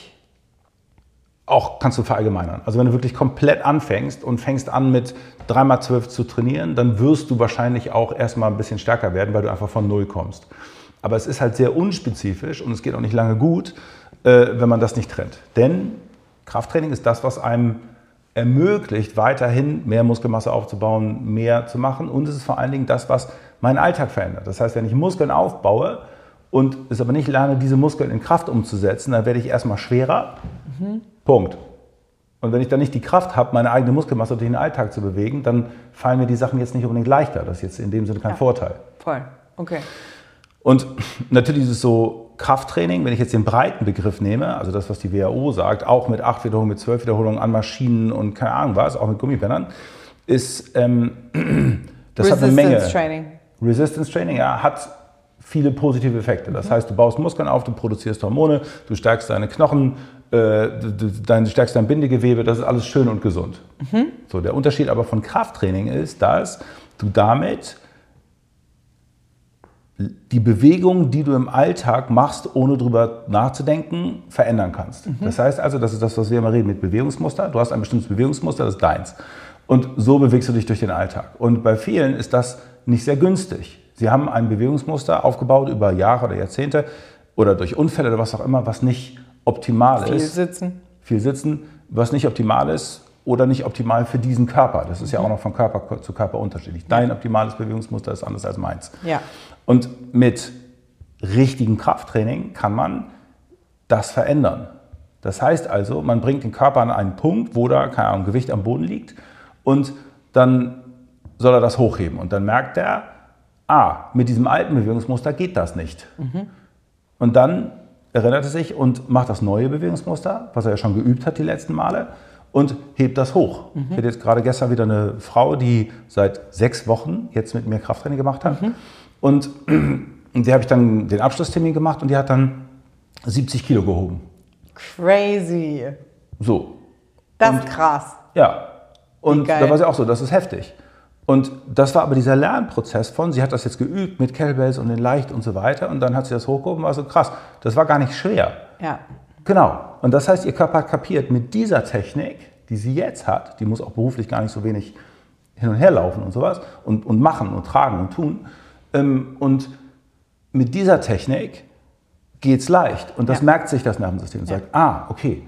auch kannst du verallgemeinern. Also wenn du wirklich komplett anfängst und fängst an mit drei mal zwölf zu trainieren, dann wirst du wahrscheinlich auch erstmal ein bisschen stärker werden, weil du einfach von null kommst. Aber es ist halt sehr unspezifisch und es geht auch nicht lange gut, wenn man das nicht trennt. Denn Krafttraining ist das, was einem ermöglicht, weiterhin mehr Muskelmasse aufzubauen, mehr zu machen. Und es ist vor allen Dingen das, was meinen Alltag verändert. Das heißt, wenn ich Muskeln aufbaue und es aber nicht lerne, diese Muskeln in Kraft umzusetzen, dann werde ich erstmal schwerer. Mhm. Punkt. Und wenn ich dann nicht die Kraft habe, meine eigene Muskelmasse durch den Alltag zu bewegen, dann fallen mir die Sachen jetzt nicht unbedingt leichter. Das ist jetzt in dem Sinne kein ja. Vorteil. Voll, okay. Und natürlich ist es so, Krafttraining, wenn ich jetzt den breiten Begriff nehme, also das, was die W H O sagt, auch mit acht Wiederholungen, mit zwölf Wiederholungen an Maschinen und keine Ahnung was, auch mit Gummibändern, ist, ähm, das hat eine Menge. Resistance Training. Resistance Training, ja, hat viele positive Effekte. Das heißt, du baust Muskeln auf, du produzierst Hormone, du stärkst deine Knochen, äh, du, du stärkst dein Bindegewebe, das ist alles schön und gesund. Mhm. So, der Unterschied aber von Krafttraining ist, dass du damit die Bewegung, die du im Alltag machst, ohne drüber nachzudenken, verändern kannst. Mhm. Das heißt also, das ist das, was wir immer reden mit Bewegungsmuster. Du hast ein bestimmtes Bewegungsmuster, das ist deins. Und so bewegst du dich durch den Alltag. Und bei vielen ist das nicht sehr günstig. Sie haben ein Bewegungsmuster aufgebaut über Jahre oder Jahrzehnte oder durch Unfälle oder was auch immer, was nicht optimal Viel ist. Viel sitzen. Viel sitzen, was nicht optimal ist oder nicht optimal für diesen Körper. Das ist mhm. ja auch noch von Körper zu Körper unterschiedlich. Dein optimales Bewegungsmuster ist anders als meins. Ja. Und mit richtigem Krafttraining kann man das verändern. Das heißt also, man bringt den Körper an einen Punkt, wo da, keine Ahnung, Gewicht am Boden liegt und dann soll er das hochheben. Und dann merkt er, ah, mit diesem alten Bewegungsmuster geht das nicht. Mhm. Und dann erinnert er sich und macht das neue Bewegungsmuster, was er ja schon geübt hat die letzten Male, und hebt das hoch. Mhm. Ich hatte jetzt gerade gestern wieder eine Frau, die seit sechs Wochen jetzt mit mir Krafttraining gemacht hat. Mhm. Und, und die habe ich dann den Abschlusstermin gemacht und die hat dann siebzig Kilo gehoben. Crazy. So. Das und, ist krass. Ja. Und da war sie auch so, das ist heftig. Und das war aber dieser Lernprozess von, sie hat das jetzt geübt mit Kettlebells und den Leicht und so weiter und dann hat sie das hochgehoben und war so krass. Das war gar nicht schwer. Ja. Genau. Und das heißt, ihr Körper hat kapiert, mit dieser Technik, die sie jetzt hat, die muss auch beruflich gar nicht so wenig hin und her laufen und sowas und, und machen und tragen und tun. Ähm, und mit dieser Technik geht es leicht. Und das ja. merkt sich das Nervensystem und ja. sagt, ah, okay,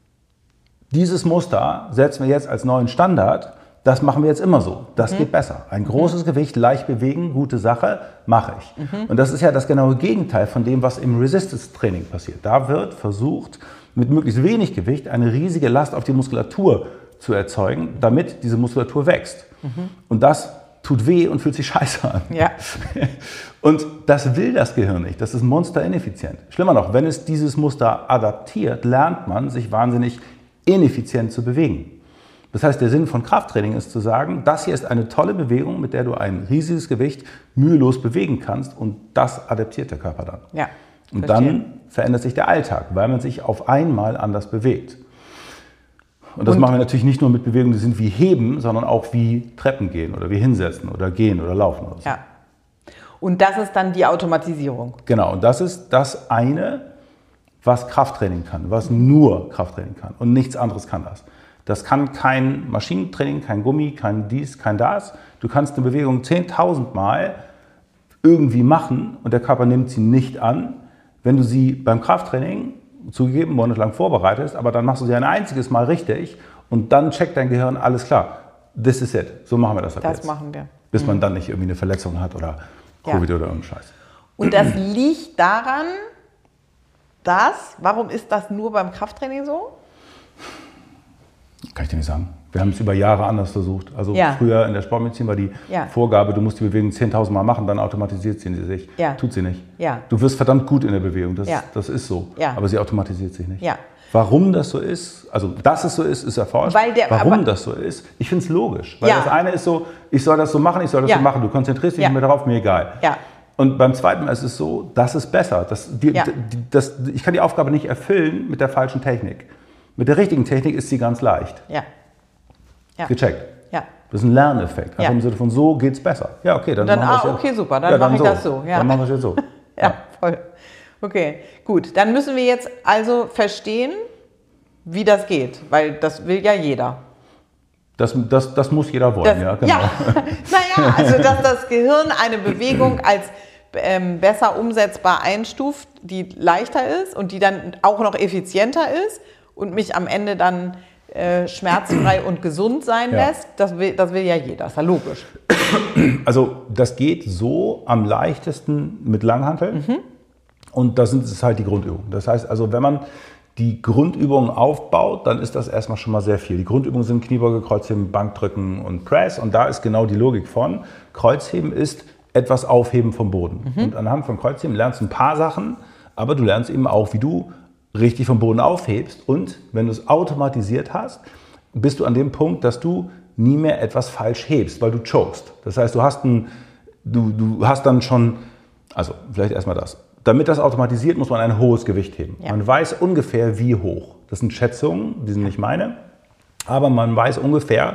dieses Muster setzen wir jetzt als neuen Standard. Das machen wir jetzt immer so. Das mhm. geht besser. Ein großes mhm. Gewicht, leicht bewegen, gute Sache, mache ich. Mhm. Und das ist ja das genaue Gegenteil von dem, was im Resistance-Training passiert. Da wird versucht, mit möglichst wenig Gewicht eine riesige Last auf die Muskulatur zu erzeugen, damit diese Muskulatur wächst. Mhm. Und das tut weh und fühlt sich scheiße an. Ja. Und das will das Gehirn nicht. Das ist monsterineffizient. Schlimmer noch, wenn es dieses Muster adaptiert, lernt man, sich wahnsinnig ineffizient zu bewegen. Das heißt, der Sinn von Krafttraining ist zu sagen, das hier ist eine tolle Bewegung, mit der du ein riesiges Gewicht mühelos bewegen kannst und das adaptiert der Körper dann. Ja, und dann verändert sich der Alltag, weil man sich auf einmal anders bewegt. Und das und machen wir natürlich nicht nur mit Bewegungen, die sind wie Heben, sondern auch wie Treppen gehen oder wie Hinsetzen oder Gehen oder Laufen oder so. Ja. Und das ist dann die Automatisierung. Genau, und das ist das eine, was Krafttraining kann, was nur Krafttraining kann und nichts anderes kann das. Das kann kein Maschinentraining, kein Gummi, kein dies, kein das. Du kannst eine Bewegung zehntausend Mal irgendwie machen und der Körper nimmt sie nicht an. Wenn du sie beim Krafttraining zugegeben monatelang vorbereitest, aber dann machst du sie ein einziges Mal richtig und dann checkt dein Gehirn, alles klar, this is it, so machen wir das ab Das jetzt. machen wir. Bis man dann nicht irgendwie eine Verletzung hat oder Covid ja. oder irgendeinen Scheiß. Und das liegt daran, dass, warum ist das nur beim Krafttraining so? Kann ich dir nicht sagen. Wir haben es über Jahre anders versucht. Also ja. früher in der Sportmedizin war die ja. Vorgabe, du musst die Bewegung zehntausend Mal machen, dann automatisiert sie sich. Ja. Tut sie nicht. Ja. Du wirst verdammt gut in der Bewegung, das, ja. das ist so. Ja. Aber sie automatisiert sich nicht. Ja. Warum das so ist, also dass es so ist, ist erforscht. Weil der, Warum das so ist, ich finde es logisch. Weil ja. das eine ist so, ich soll das so machen, ich soll das ja. so machen. Du konzentrierst dich ja. nicht mehr darauf, mir egal. Ja. Und beim zweiten Mal ist es so, das ist besser. Das, die, ja. die, das, ich kann die Aufgabe nicht erfüllen mit der falschen Technik. Mit der richtigen Technik ist sie ganz leicht. Ja. Ja. Gecheckt. Ja. Das ist ein Lerneffekt. Einfach ja. im Sinne von, so geht's besser. Ja, okay, dann, dann machen wir ah, es okay, jetzt. super, dann ja, mache ich so. das so. Ja. Dann machen wir es jetzt so. ja, ja, voll. Okay, gut. Dann müssen wir jetzt also verstehen, wie das geht, weil das will ja jeder. Das, das, das muss jeder wollen, das, ja, genau. Ja, naja, also dass das Gehirn eine Bewegung als ähm, besser umsetzbar einstuft, die leichter ist und die dann auch noch effizienter ist und mich am Ende dann äh, schmerzfrei und gesund sein ja. lässt, das will, das will ja jeder, ist ja logisch. Also das geht so am leichtesten mit Langhanteln mhm. und das ist halt die Grundübung. Das heißt also, wenn man die Grundübungen aufbaut, dann ist das erstmal schon mal sehr viel. Die Grundübungen sind Kniebeuge, Kreuzheben, Bankdrücken und Press und da ist genau die Logik von Kreuzheben ist etwas aufheben vom Boden. Mhm. Und anhand von Kreuzheben lernst du ein paar Sachen, aber du lernst eben auch, wie du richtig vom Boden aufhebst und wenn du es automatisiert hast, bist du an dem Punkt, dass du nie mehr etwas falsch hebst, weil du chokest. Das heißt, du hast, ein, du, du hast dann schon, also vielleicht erstmal das. Damit das automatisiert, muss man ein hohes Gewicht heben. Ja. Man weiß ungefähr, wie hoch. Das sind Schätzungen, die sind nicht meine. Aber man weiß ungefähr,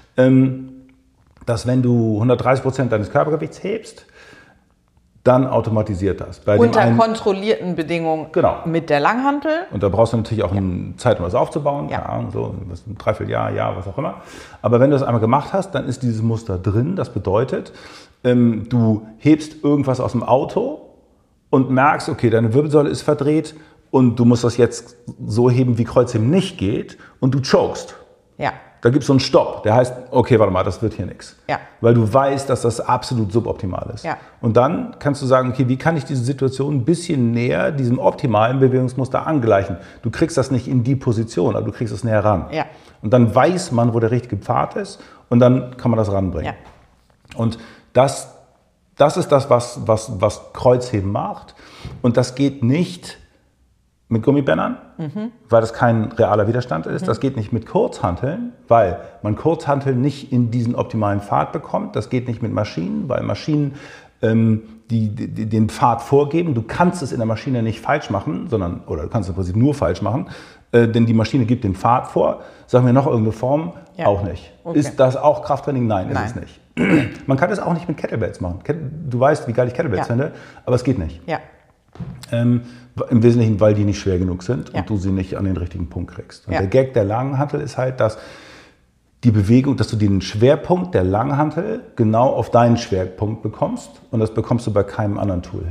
dass wenn du hundertdreißig Prozent deines Körpergewichts hebst, dann automatisiert das. Bei Unter dem einen, kontrollierten Bedingungen genau. mit der Langhantel. Und da brauchst du natürlich auch eine Zeit, um das aufzubauen. Ja. Keine Ahnung, so ein Dreivierteljahr, Jahr, was auch immer. Aber wenn du das einmal gemacht hast, dann ist dieses Muster drin. Das bedeutet, du hebst irgendwas aus dem Auto und merkst, okay, deine Wirbelsäule ist verdreht und du musst das jetzt so heben, wie Kreuzheben nicht geht und du chokest. Ja. Da gibt es so einen Stopp, der heißt, okay, warte mal, das wird hier nichts. Ja. Weil du weißt, dass das absolut suboptimal ist. Ja. Und dann kannst du sagen, okay, wie kann ich diese Situation ein bisschen näher diesem optimalen Bewegungsmuster angleichen? Du kriegst das nicht in die Position, aber du kriegst es näher ran. Ja. Und dann weiß man, wo der richtige Pfad ist und dann kann man das ranbringen. Ja. Und das, das ist das, was, was, was Kreuzheben macht. Und das geht nicht mit Gummibändern, mhm. weil das kein realer Widerstand ist. Mhm. Das geht nicht mit Kurzhanteln, weil man Kurzhanteln nicht in diesen optimalen Pfad bekommt. Das geht nicht mit Maschinen, weil Maschinen ähm, die, die, den Pfad vorgeben. Du kannst es in der Maschine nicht falsch machen, sondern, oder du kannst es im Prinzip nur falsch machen, äh, denn die Maschine gibt den Pfad vor. Sagen wir noch irgendeine Form? Ja. Auch nicht. Okay. Ist das auch Krafttraining? Nein, Nein, ist es nicht. Man kann das auch nicht mit Kettlebells machen. Du weißt, wie geil ich Kettlebells ja. finde, aber es geht nicht. Ja. Ähm, Im Wesentlichen, weil die nicht schwer genug sind ja. und du sie nicht an den richtigen Punkt kriegst. Und ja. der Gag der Langhantel ist halt, dass die Bewegung, dass du den Schwerpunkt der Langhantel genau auf deinen Schwerpunkt bekommst und das bekommst du bei keinem anderen Tool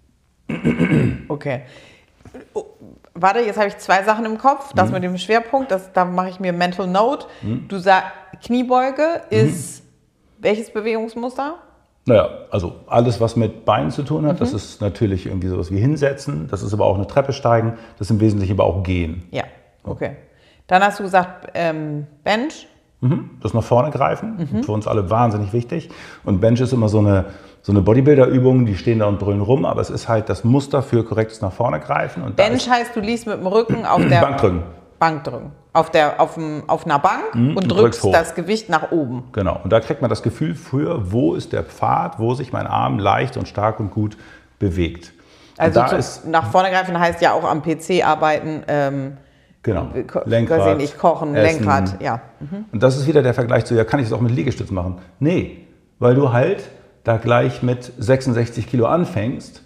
hin. Okay. Oh, warte, jetzt habe ich zwei Sachen im Kopf. Das mhm. mit dem Schwerpunkt, das, da mache ich mir Mental Note. Mhm. Du sagst, Kniebeuge ist mhm. welches Bewegungsmuster? Naja, also alles, was mit Beinen zu tun hat, mhm. das ist natürlich irgendwie sowas wie Hinsetzen, das ist aber auch eine Treppe steigen, das ist im Wesentlichen aber auch Gehen. Ja, okay. Dann hast du gesagt ähm, Bench. Mhm. Das nach vorne greifen, mhm. für uns alle wahnsinnig wichtig. Und Bench ist immer so eine, so eine Bodybuilder-Übung, die stehen da und brüllen rum, aber es ist halt das Muster für korrektes nach vorne greifen. Und Bench heißt, du liegst mit dem Rücken auf der Bankdrücken. Bankdrücken. Auf, der, auf, dem, auf einer Bank mhm, und drückst das Gewicht nach oben. Genau. Und da kriegt man das Gefühl für, wo ist der Pfad, wo sich mein Arm leicht und stark und gut bewegt. Also da zum, ist, nach vorne greifen heißt ja auch am P C arbeiten. Ähm, genau. Lenkrad, weiß ich nicht, kochen, Essen. Lenkrad, ja. Mhm. Und das ist wieder der Vergleich zu, ja, kann ich das auch mit Liegestütz machen? Nee, weil du halt da gleich mit sechsundsechzig Kilo anfängst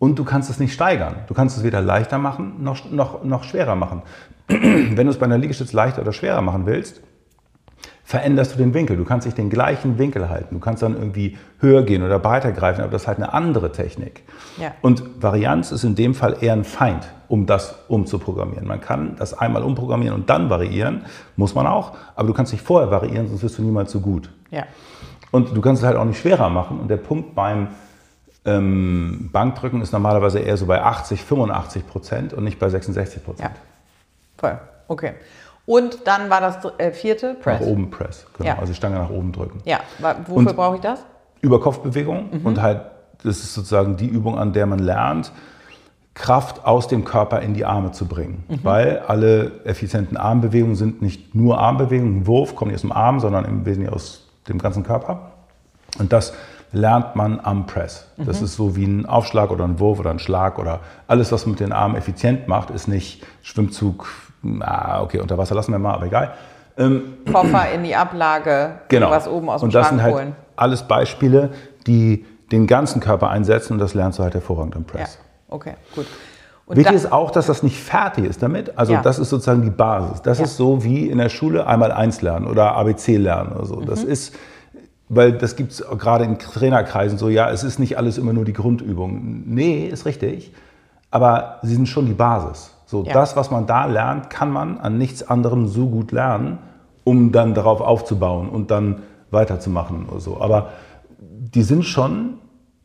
und du kannst es nicht steigern. Du kannst es weder leichter machen, noch, noch, noch schwerer machen. Wenn du es bei einer Liegestütz leichter oder schwerer machen willst, veränderst du den Winkel. Du kannst nicht den gleichen Winkel halten. Du kannst dann irgendwie höher gehen oder breiter greifen, aber das ist halt eine andere Technik. Ja. Und Varianz ist in dem Fall eher ein Feind, um das umzuprogrammieren. Man kann das einmal umprogrammieren und dann variieren, muss man auch, aber du kannst nicht vorher variieren, sonst wirst du niemals so gut. Ja. Und du kannst es halt auch nicht schwerer machen. Und der Punkt beim ähm, Bankdrücken ist normalerweise eher so bei achtzig, fünfundachtzig Prozent und nicht bei sechsundsechzig Prozent. Ja. Voll, okay. Und dann war das äh, vierte Press. Nach oben Press, genau. Ja. Also die Stange nach oben drücken. Ja, wofür brauche ich das? Über Kopfbewegung mhm. und halt, das ist sozusagen die Übung, an der man lernt, Kraft aus dem Körper in die Arme zu bringen. Mhm. Weil alle effizienten Armbewegungen sind nicht nur Armbewegungen, ein Wurf kommt nicht aus dem Arm, sondern im Wesentlichen aus dem ganzen Körper. Und das lernt man am Press. Mhm. Das ist so wie ein Aufschlag oder ein Wurf oder ein Schlag oder alles, was man mit den Armen effizient macht, ist nicht Schwimmzug, ah, okay, unter Wasser lassen wir mal, aber egal. Ähm, Koffer in die Ablage, genau. was oben aus dem und das Schrank sind holen. halt alles Beispiele, die den ganzen Körper einsetzen und das lernst du halt hervorragend im Press. Ja, okay, gut. Und Wichtig ist auch, dass das nicht fertig ist damit. Also ja. das ist sozusagen die Basis. Das ja. ist so wie in der Schule einmal eins lernen oder A B C lernen oder so. Mhm. Das ist, weil das gibt es gerade in Trainerkreisen so, ja, es ist nicht alles immer nur die Grundübung. Nee, ist richtig, aber sie sind schon die Basis. So, ja. das, was man da lernt, kann man an nichts anderem so gut lernen, um dann darauf aufzubauen und dann weiterzumachen oder so. Aber die sind schon,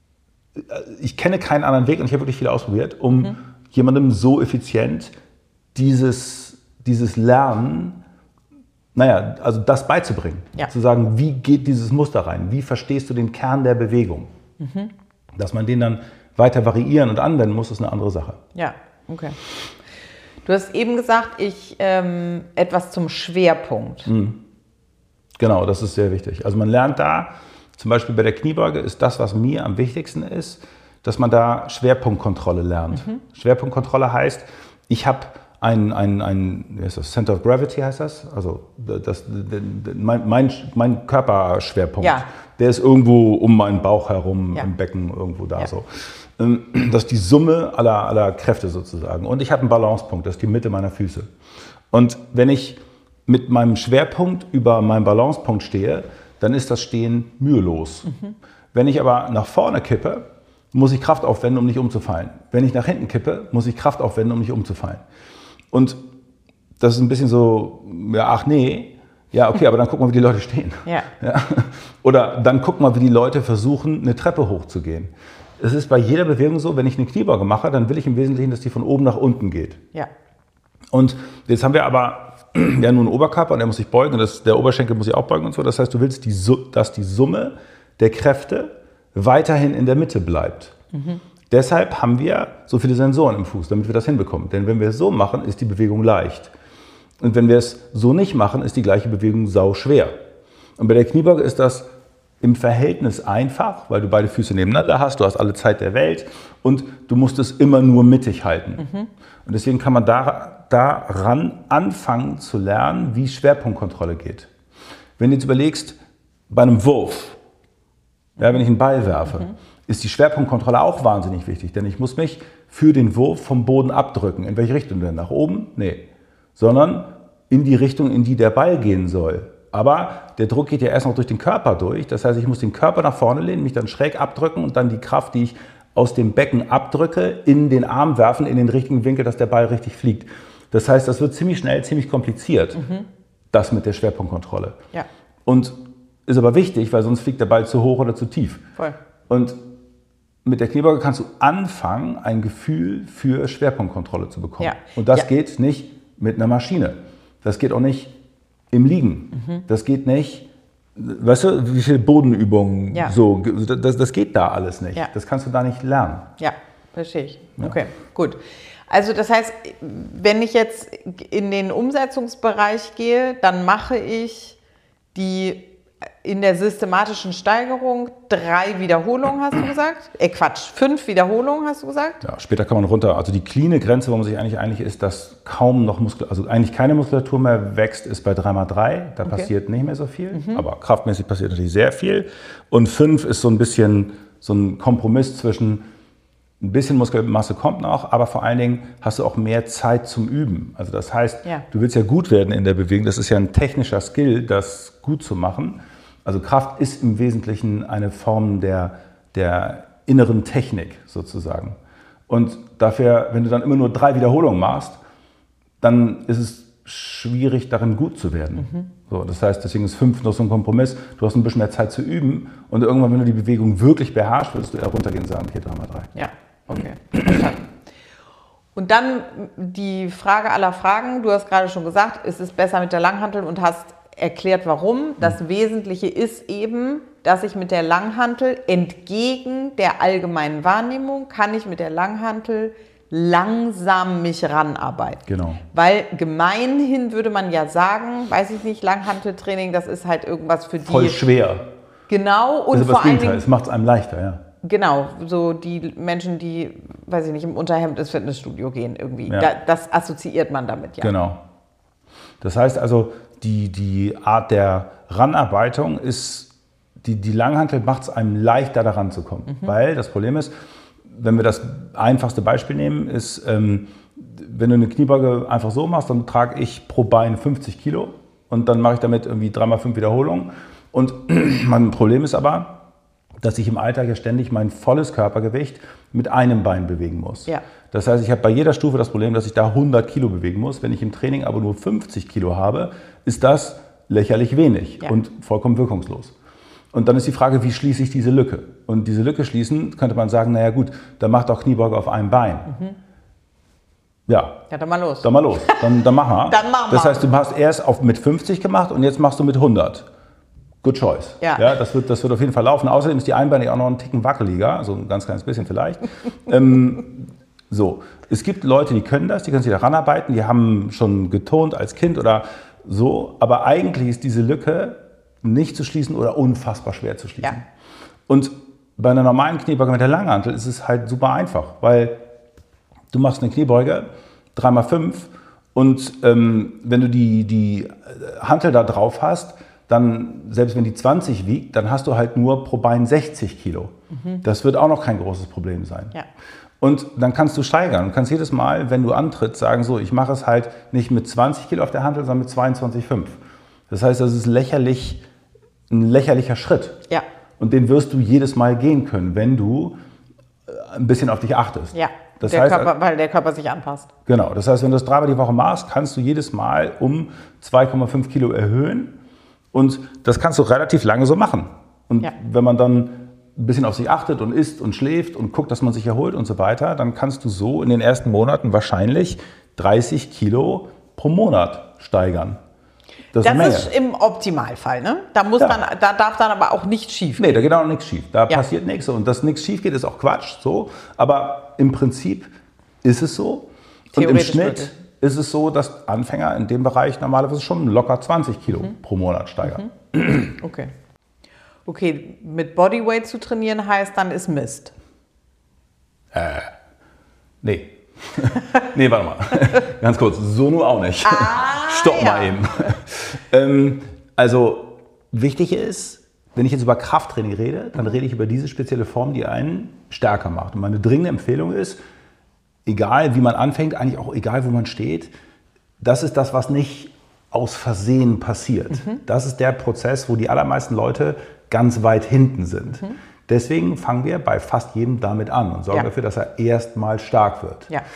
ich kenne keinen anderen Weg und ich habe wirklich viel ausprobiert, um mhm. jemandem so effizient dieses, dieses Lernen, naja, also das beizubringen. Ja. Zu sagen, wie geht dieses Muster rein? Wie verstehst du den Kern der Bewegung? Mhm. Dass man den dann weiter variieren und anwenden muss, ist eine andere Sache. Ja, okay. Du hast eben gesagt, ich ähm, etwas zum Schwerpunkt. Mhm. Genau, das ist sehr wichtig. Also man lernt da, zum Beispiel bei der Kniebeuge ist das, was mir am wichtigsten ist, dass man da Schwerpunktkontrolle lernt. Mhm. Schwerpunktkontrolle heißt, ich habe ein, ein, ein wie heißt das? Center of Gravity heißt das, also das, mein, mein, mein Körperschwerpunkt, ja. der ist irgendwo um meinen Bauch herum, ja. im Becken, irgendwo da ja. so. Das ist die Summe aller, aller Kräfte sozusagen. Und ich habe einen Balancepunkt, das ist die Mitte meiner Füße. Und wenn ich mit meinem Schwerpunkt über meinen Balancepunkt stehe, dann ist das Stehen mühelos. Mhm. Wenn ich aber nach vorne kippe, muss ich Kraft aufwenden, um nicht umzufallen. Wenn ich nach hinten kippe, muss ich Kraft aufwenden, um nicht umzufallen. Und das ist ein bisschen so, ja, ach nee, ja, okay, aber dann guck mal, wie die Leute stehen. Ja. Ja. Oder dann guck mal, wie die Leute versuchen, eine Treppe hochzugehen. Es ist bei jeder Bewegung so, wenn ich eine Kniebeuge mache, dann will ich im Wesentlichen, dass die von oben nach unten geht. Ja. Und jetzt haben wir aber ja nur einen Oberkörper und der muss sich beugen und das, der Oberschenkel muss sich auch beugen und so. Das heißt, du willst, die, dass die Summe der Kräfte weiterhin in der Mitte bleibt. Mhm. Deshalb haben wir so viele Sensoren im Fuß, damit wir das hinbekommen. Denn wenn wir es so machen, ist die Bewegung leicht. Und wenn wir es so nicht machen, ist die gleiche Bewegung sau schwer. Und bei der Kniebeuge ist das im Verhältnis einfach, weil du beide Füße nebeneinander hast, du hast alle Zeit der Welt und du musst es immer nur mittig halten. Mhm. Und deswegen kann man da, daran anfangen zu lernen, wie Schwerpunktkontrolle geht. Wenn du jetzt überlegst, bei einem Wurf, ja, wenn ich einen Ball werfe, mhm. ist die Schwerpunktkontrolle auch wahnsinnig wichtig, denn ich muss mich für den Wurf vom Boden abdrücken. In welche Richtung denn? Nach oben? Nee. Sondern in die Richtung, in die der Ball gehen soll. Aber der Druck geht ja erst noch durch den Körper durch. Das heißt, ich muss den Körper nach vorne lehnen, mich dann schräg abdrücken und dann die Kraft, die ich aus dem Becken abdrücke, in den Arm werfen, in den richtigen Winkel, dass der Ball richtig fliegt. Das heißt, das wird ziemlich schnell, ziemlich kompliziert, mhm. das mit der Schwerpunktkontrolle. Ja. Und ist aber wichtig, weil sonst fliegt der Ball zu hoch oder zu tief. Voll. Und mit der Kniebeuge kannst du anfangen, ein Gefühl für Schwerpunktkontrolle zu bekommen. Ja. Und das ja. geht nicht mit einer Maschine. Das geht auch nicht im Liegen. Mhm. Das geht nicht, weißt du, wie viele Bodenübungen, ja. so, das, das geht da alles nicht. Ja. Das kannst du da nicht lernen. Ja, verstehe ich. Ja. Okay, gut. Also das heißt, wenn ich jetzt in den Umsetzungsbereich gehe, dann mache ich die in der systematischen Steigerung drei Wiederholungen, hast du gesagt? Äh, Quatsch, fünf Wiederholungen, hast du gesagt? Ja, später kann man runter. Also die cleane Grenze, wo man sich eigentlich einig ist, dass kaum noch Muskulatur, also eigentlich keine Muskulatur mehr wächst, ist bei drei mal drei. Da okay. passiert nicht mehr so viel, mhm. aber kraftmäßig passiert natürlich sehr viel. Und fünf ist so ein bisschen so ein Kompromiss zwischen Ein bisschen Muskelmasse kommt noch, aber vor allen Dingen hast du auch mehr Zeit zum Üben. Also das heißt, ja. du willst ja gut werden in der Bewegung. Das ist ja ein technischer Skill, das gut zu machen. Also Kraft ist im Wesentlichen eine Form der, der inneren Technik sozusagen. Und dafür, wenn du dann immer nur drei Wiederholungen machst, dann ist es schwierig, darin gut zu werden. Mhm. So, das heißt, deswegen ist fünf noch so ein Kompromiss. Du hast ein bisschen mehr Zeit zu üben und irgendwann, wenn du die Bewegung wirklich beherrschst, würdest du eher runtergehen und sagen, okay, drei mal drei. Ja, okay. Und dann die Frage aller Fragen. Du hast gerade schon gesagt, es ist besser mit der Langhantel und hast erklärt, warum. Das mhm. Wesentliche ist eben, dass ich mit der Langhantel entgegen der allgemeinen Wahrnehmung kann ich mit der Langhantel langsam mich ranarbeiten. Genau. Weil gemeinhin würde man ja sagen, weiß ich nicht, Langhanteltraining, das ist halt irgendwas für die... Voll schwer. Genau. Und das ist vor allen Dingen... Es macht es einem leichter, ja. Genau, so die Menschen, die, weiß ich nicht, im Unterhemd ins Fitnessstudio gehen irgendwie. Ja. Da, das assoziiert man damit, ja. Genau. Das heißt also, die, die Art der Ranarbeitung ist, die, die Langhantel macht es einem leichter, da ranzukommen. Mhm. Weil das Problem ist, wenn wir das einfachste Beispiel nehmen, ist, ähm, wenn du eine Kniebeuge einfach so machst, dann trage ich pro Bein fünfzig Kilo und dann mache ich damit irgendwie drei mal fünf Wiederholungen. Und mein Problem ist aber, dass ich im Alltag ja ständig mein volles Körpergewicht mit einem Bein bewegen muss. Ja. Das heißt, ich habe bei jeder Stufe das Problem, dass ich da hundert Kilo bewegen muss. Wenn ich im Training aber nur fünfzig Kilo habe, ist das lächerlich wenig ja. und vollkommen wirkungslos. Und dann ist die Frage, wie schließe ich diese Lücke? Und diese Lücke schließen, könnte man sagen, naja gut, dann mach doch Kniebeuge auf einem Bein. Mhm. Ja. Ja, dann mal los. Dann mal los. Dann, dann mach mal. Dann mach mal. Das heißt, du hast erst auf mit fünfzig gemacht und jetzt machst du mit hundert. Good choice. Ja. Ja, das, wird, das wird auf jeden Fall laufen. Außerdem ist die Einbeine auch noch ein Ticken wackeliger, so ein ganz kleines bisschen vielleicht. ähm, so, es gibt Leute, die können das, die können sich da ranarbeiten, die haben schon geturnt als Kind oder so, aber eigentlich ist diese Lücke nicht zu schließen oder unfassbar schwer zu schließen. Ja. Und bei einer normalen Kniebeuge mit der Langhantel ist es halt super einfach, weil du machst eine Kniebeuge, drei mal fünf und ähm, wenn du die, die Hantel da drauf hast, dann, selbst wenn die zwanzig wiegt, dann hast du halt nur pro Bein sechzig Kilo. Mhm. Das wird auch noch kein großes Problem sein. Ja. Und dann kannst du steigern. Du kannst jedes Mal, wenn du antrittst, sagen, so, ich mache es halt nicht mit zwanzig Kilo auf der Hantel, sondern mit zweiundzwanzig Komma fünf. Das heißt, das ist lächerlich, ein lächerlicher Schritt. Ja. Und den wirst du jedes Mal gehen können, wenn du ein bisschen auf dich achtest. Ja, das der heißt, Körper, weil der Körper sich anpasst. Genau, das heißt, wenn du das dreimal die Woche machst, kannst du jedes Mal um zwei Komma fünf Kilo erhöhen. Und das kannst du relativ lange so machen. Und ja. wenn man dann ein bisschen auf sich achtet und isst und schläft und guckt, dass man sich erholt und so weiter, dann kannst du so in den ersten Monaten wahrscheinlich dreißig Kilo pro Monat steigern. Das, das ist, ist im Optimalfall, ne? Da, muss ja. dann, da darf dann aber auch nichts schief gehen. Nee, da geht auch nichts schief. Da ja. passiert nichts. Und dass nichts schief geht, ist auch Quatsch. So. Aber im Prinzip ist es so. Und im Schnitt wirklich. ist es so, dass Anfänger in dem Bereich normalerweise schon locker zwanzig Kilo mhm. pro Monat steigern. Mhm. Okay. Okay, mit Bodyweight zu trainieren heißt, dann ist Mist. Äh, nee. nee, warte mal. Ganz kurz, so nur auch nicht. Ah, Stopp ja. mal eben. ähm, also, wichtig ist, wenn ich jetzt über Krafttraining rede, dann rede ich über diese spezielle Form, die einen stärker macht. Und meine dringende Empfehlung ist, egal wie man anfängt, eigentlich auch egal wo man steht, das ist das, was nicht aus Versehen passiert. Mhm. Das ist der Prozess, wo die allermeisten Leute ganz weit hinten sind. Mhm. Deswegen fangen wir bei fast jedem damit an und sorgen ja. dafür, dass er erstmal stark wird. Ja.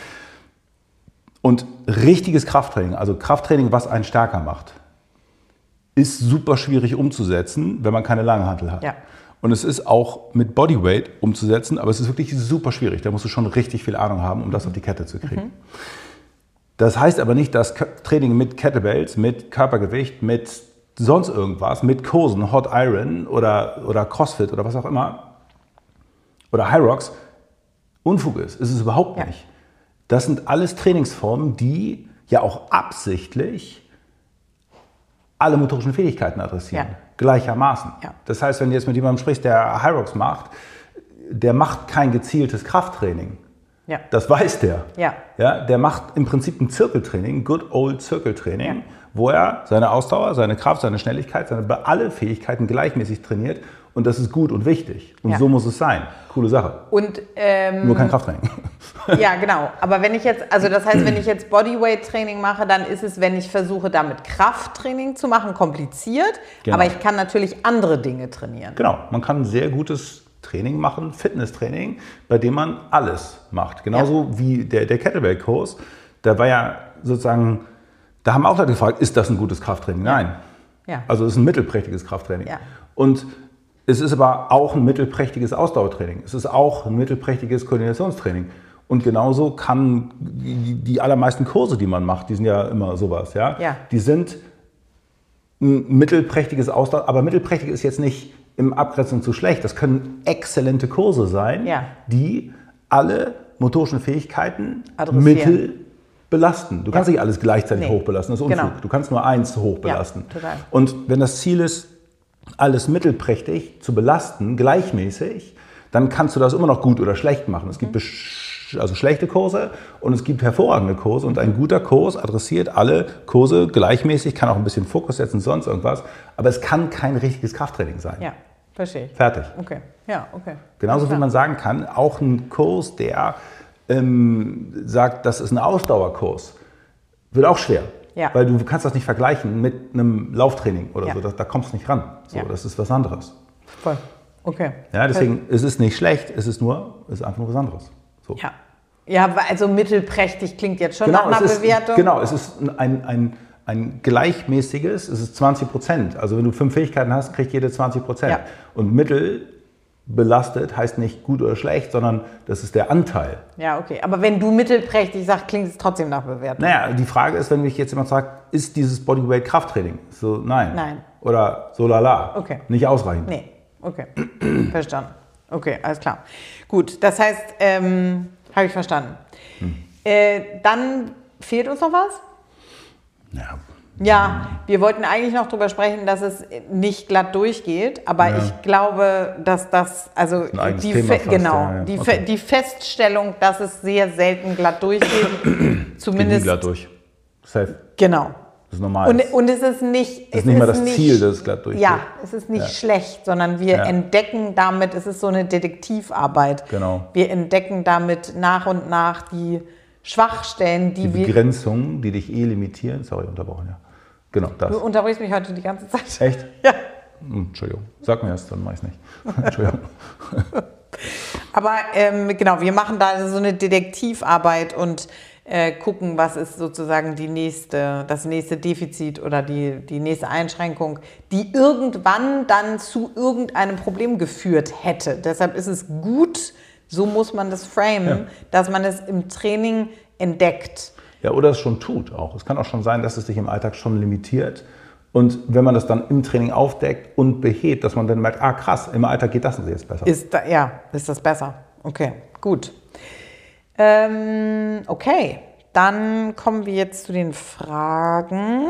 Und richtiges Krafttraining, also Krafttraining, was einen stärker macht, ist super schwierig umzusetzen, wenn man keine Langhantel hat. Ja. Und es ist auch mit Bodyweight umzusetzen, aber es ist wirklich super schwierig. Da musst du schon richtig viel Ahnung haben, um das auf die Kette zu kriegen. Mhm. Das heißt aber nicht, dass Training mit Kettlebells, mit Körpergewicht, mit sonst irgendwas, mit Kursen, Hot Iron oder, oder Crossfit oder was auch immer, oder High Rocks, Unfug ist. Ist es überhaupt ja. nicht. Das sind alles Trainingsformen, die ja auch absichtlich alle motorischen Fähigkeiten adressieren. Ja. Gleichermaßen. Ja. Das heißt, wenn du jetzt mit jemandem sprichst, der High Rocks macht, der macht kein gezieltes Krafttraining. Ja. Das weiß der. Ja. Ja, der macht im Prinzip ein Zirkeltraining, good old Zirkeltraining, ja. wo er seine Ausdauer, seine Kraft, seine Schnelligkeit, seine alle Fähigkeiten gleichmäßig trainiert. Und das ist gut und wichtig. Und ja. so muss es sein. Coole Sache. Und, ähm, Nur kein Krafttraining. Ja, genau. Aber wenn ich jetzt, also das heißt, wenn ich jetzt Bodyweight-Training mache, dann ist es, wenn ich versuche, damit Krafttraining zu machen, kompliziert. Genau. Aber ich kann natürlich andere Dinge trainieren. Genau. Man kann ein sehr gutes Training machen, Fitnesstraining, bei dem man alles macht. Genauso ja. wie der, der Kettlebell-Kurs. Da war ja sozusagen, da haben auch Leute gefragt, ist das ein gutes Krafttraining? Ja. Nein. Ja. Also es ist ein mittelprächtiges Krafttraining. Ja. Und es ist aber auch ein mittelprächtiges Ausdauertraining. Es ist auch ein mittelprächtiges Koordinationstraining. Und genauso kann die, die allermeisten Kurse, die man macht, die sind ja immer sowas, ja, ja. die sind ein mittelprächtiges Ausdauer, aber mittelprächtig ist jetzt nicht im Abgrenzung zu schlecht. Das können exzellente Kurse sein, ja. die alle motorischen Fähigkeiten adressieren. Mittel belasten. Du ja. kannst nicht alles gleichzeitig nee. hochbelasten, das ist Unfug. Genau. Du kannst nur eins hochbelasten. Ja, total. Und wenn das Ziel ist, alles mittelprächtig zu belasten, gleichmäßig, dann kannst du das immer noch gut oder schlecht machen. Es gibt also schlechte Kurse und es gibt hervorragende Kurse und ein guter Kurs adressiert alle Kurse gleichmäßig, kann auch ein bisschen Fokus setzen, sonst irgendwas, aber es kann kein richtiges Krafttraining sein. Ja, verstehe ich. Fertig. Okay, ja, okay. Genauso wie man sagen kann, auch ein Kurs, der ähm, sagt, das ist ein Ausdauerkurs, wird auch schwer. Ja. Weil du kannst das nicht vergleichen mit einem Lauftraining oder ja. so, da, da kommst du nicht ran. So, ja. Das ist was anderes. Voll, okay. Ja, deswegen es ist es nicht schlecht, es ist nur, es ist einfach nur was anderes. So. Ja. Ja, also mittelprächtig klingt jetzt schon genau, nach einer es ist, Bewertung. Genau, es ist ein, ein, ein gleichmäßiges, es ist zwanzig Prozent. Also wenn du fünf Fähigkeiten hast, kriegt jede zwanzig Prozent. Ja. Und mittel belastet heißt nicht gut oder schlecht, sondern das ist der Anteil. Ja, okay. Aber wenn du mittelprächtig sagst, klingt es trotzdem nach Bewertung. Naja, die Frage ist, wenn mich jetzt jemand sagt, ist dieses Bodyweight Krafttraining? So, nein. Nein. Oder so lala. Okay. Nicht ausreichend. Nee, okay. Verstanden. Okay, alles klar. Gut, das heißt, ähm, habe ich verstanden. Hm. Äh, dann fehlt uns noch was? Ja. Ja, wir wollten eigentlich noch darüber sprechen, dass es nicht glatt durchgeht, aber ja. ich glaube, dass das, also das die, Thema Fe- genau, ja, ja. Die, Okay. Fe- die Feststellung, dass es sehr selten glatt durchgeht, zumindest Geht nie glatt durch. Safe. Genau. Das ist normal. Und, und es ist nicht, das ist es nicht mal ist das nicht, Ziel, dass es glatt durchgeht. Ja, es ist nicht ja. schlecht, sondern wir ja. entdecken damit, es ist so eine Detektivarbeit. Genau. Wir entdecken damit nach und nach die Schwachstellen, die, die wir... Begrenzungen, die dich eh limitieren. Sorry, unterbrochen, ja. Genau, das. Du unterbrichst mich heute die ganze Zeit. Echt? Ja. Hm, Entschuldigung. Sag mir das, dann mach ich es nicht. Entschuldigung. Aber ähm, genau, wir machen da so eine Detektivarbeit und äh, gucken, was ist sozusagen die nächste, das nächste Defizit oder die, die nächste Einschränkung, die irgendwann dann zu irgendeinem Problem geführt hätte. Deshalb ist es gut, so muss man das framen, ja. dass man es im Training entdeckt. Ja, oder es schon tut auch. Es kann auch schon sein, dass es dich im Alltag schon limitiert. Und wenn man das dann im Training aufdeckt und behebt, dass man dann merkt, ah krass, im Alltag geht das jetzt besser. Ist da, ja, ist das besser. Okay, gut. Ähm, okay, dann kommen wir jetzt zu den Fragen.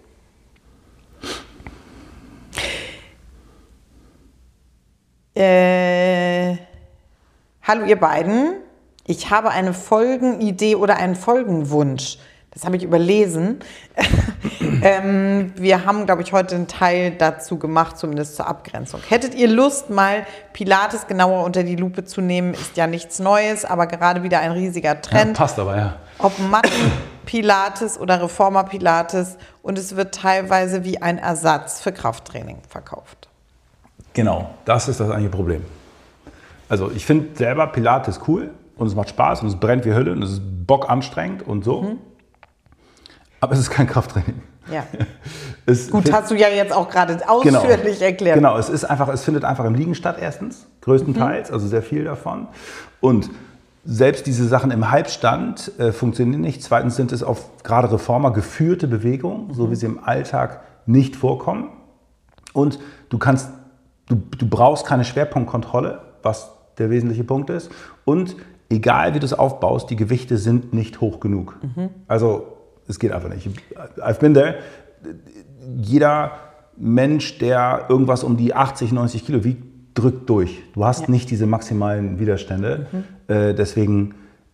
Äh, hallo ihr beiden. Ich habe eine Folgenidee oder einen Folgenwunsch. Das habe ich überlesen. ähm, wir haben, glaube ich, heute einen Teil dazu gemacht, zumindest zur Abgrenzung. Hättet ihr Lust, mal Pilates genauer unter die Lupe zu nehmen? Ist ja nichts Neues, aber gerade wieder ein riesiger Trend. Ja, passt aber, ja. Ob Matten-Pilates oder Reformer-Pilates. Und es wird teilweise wie ein Ersatz für Krafttraining verkauft. Genau, das ist das eigentliche Problem. Also ich finde selber Pilates cool. Und es macht Spaß und es brennt wie Hölle und es ist bockanstrengend und so. Mhm. Aber es ist kein Krafttraining. Ja. Es Gut, find, hast du ja jetzt auch gerade ausführlich genau, erklärt. Genau, es ist einfach, es findet einfach im Liegen statt erstens, größtenteils, mhm. also sehr viel davon. Und selbst diese Sachen im Halbstand äh, funktionieren nicht. Zweitens sind es auf gerade Reformer geführte Bewegungen, mhm. so wie sie im Alltag nicht vorkommen. Und du kannst, du, du brauchst keine Schwerpunktkontrolle, was der wesentliche Punkt ist. Und egal wie du es aufbaust, die Gewichte sind nicht hoch genug. Mhm. Also es geht einfach nicht. I've been there. Jeder Mensch, der irgendwas um die achtzig, neunzig Kilo wiegt, drückt durch. Du hast ja. nicht diese maximalen Widerstände. Mhm. Äh, deswegen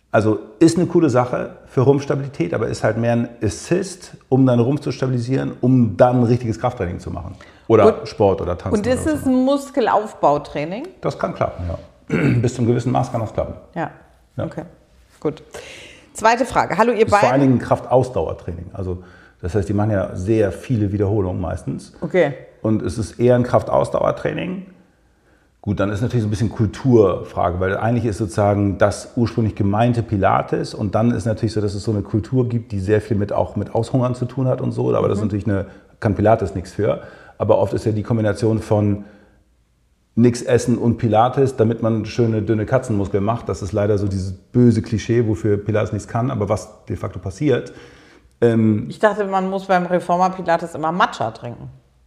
Also ist eine coole Sache für Rumpfstabilität, aber ist halt mehr ein Assist, um deinen Rumpf zu stabilisieren, um dann ein richtiges Krafttraining zu machen. Oder und, Sport oder Tanzen. Und ist oder es ein Muskelaufbautraining? Das kann klappen, ja. Bis zu einem gewissen Maß kann das klappen. Ja, ja. Okay, gut. Zweite Frage. Hallo ihr das ist beiden. Vor allen Dingen Kraftausdauertraining. Also das heißt, die machen ja sehr viele Wiederholungen meistens. Okay. Und es ist eher ein Kraftausdauertraining. Gut, dann ist natürlich so ein bisschen Kulturfrage, weil eigentlich ist sozusagen das ursprünglich gemeinte Pilates und dann ist natürlich so, dass es so eine Kultur gibt, die sehr viel mit auch mit Aushungern zu tun hat und so, aber mhm. das ist natürlich eine, kann Pilates nichts für. Aber oft ist ja die Kombination von nichts essen und Pilates, damit man schöne, dünne Katzenmuskeln macht. Das ist leider so dieses böse Klischee, wofür Pilates nichts kann, aber was de facto passiert. Ähm, ich dachte, man muss beim Reformer Pilates immer Matcha trinken.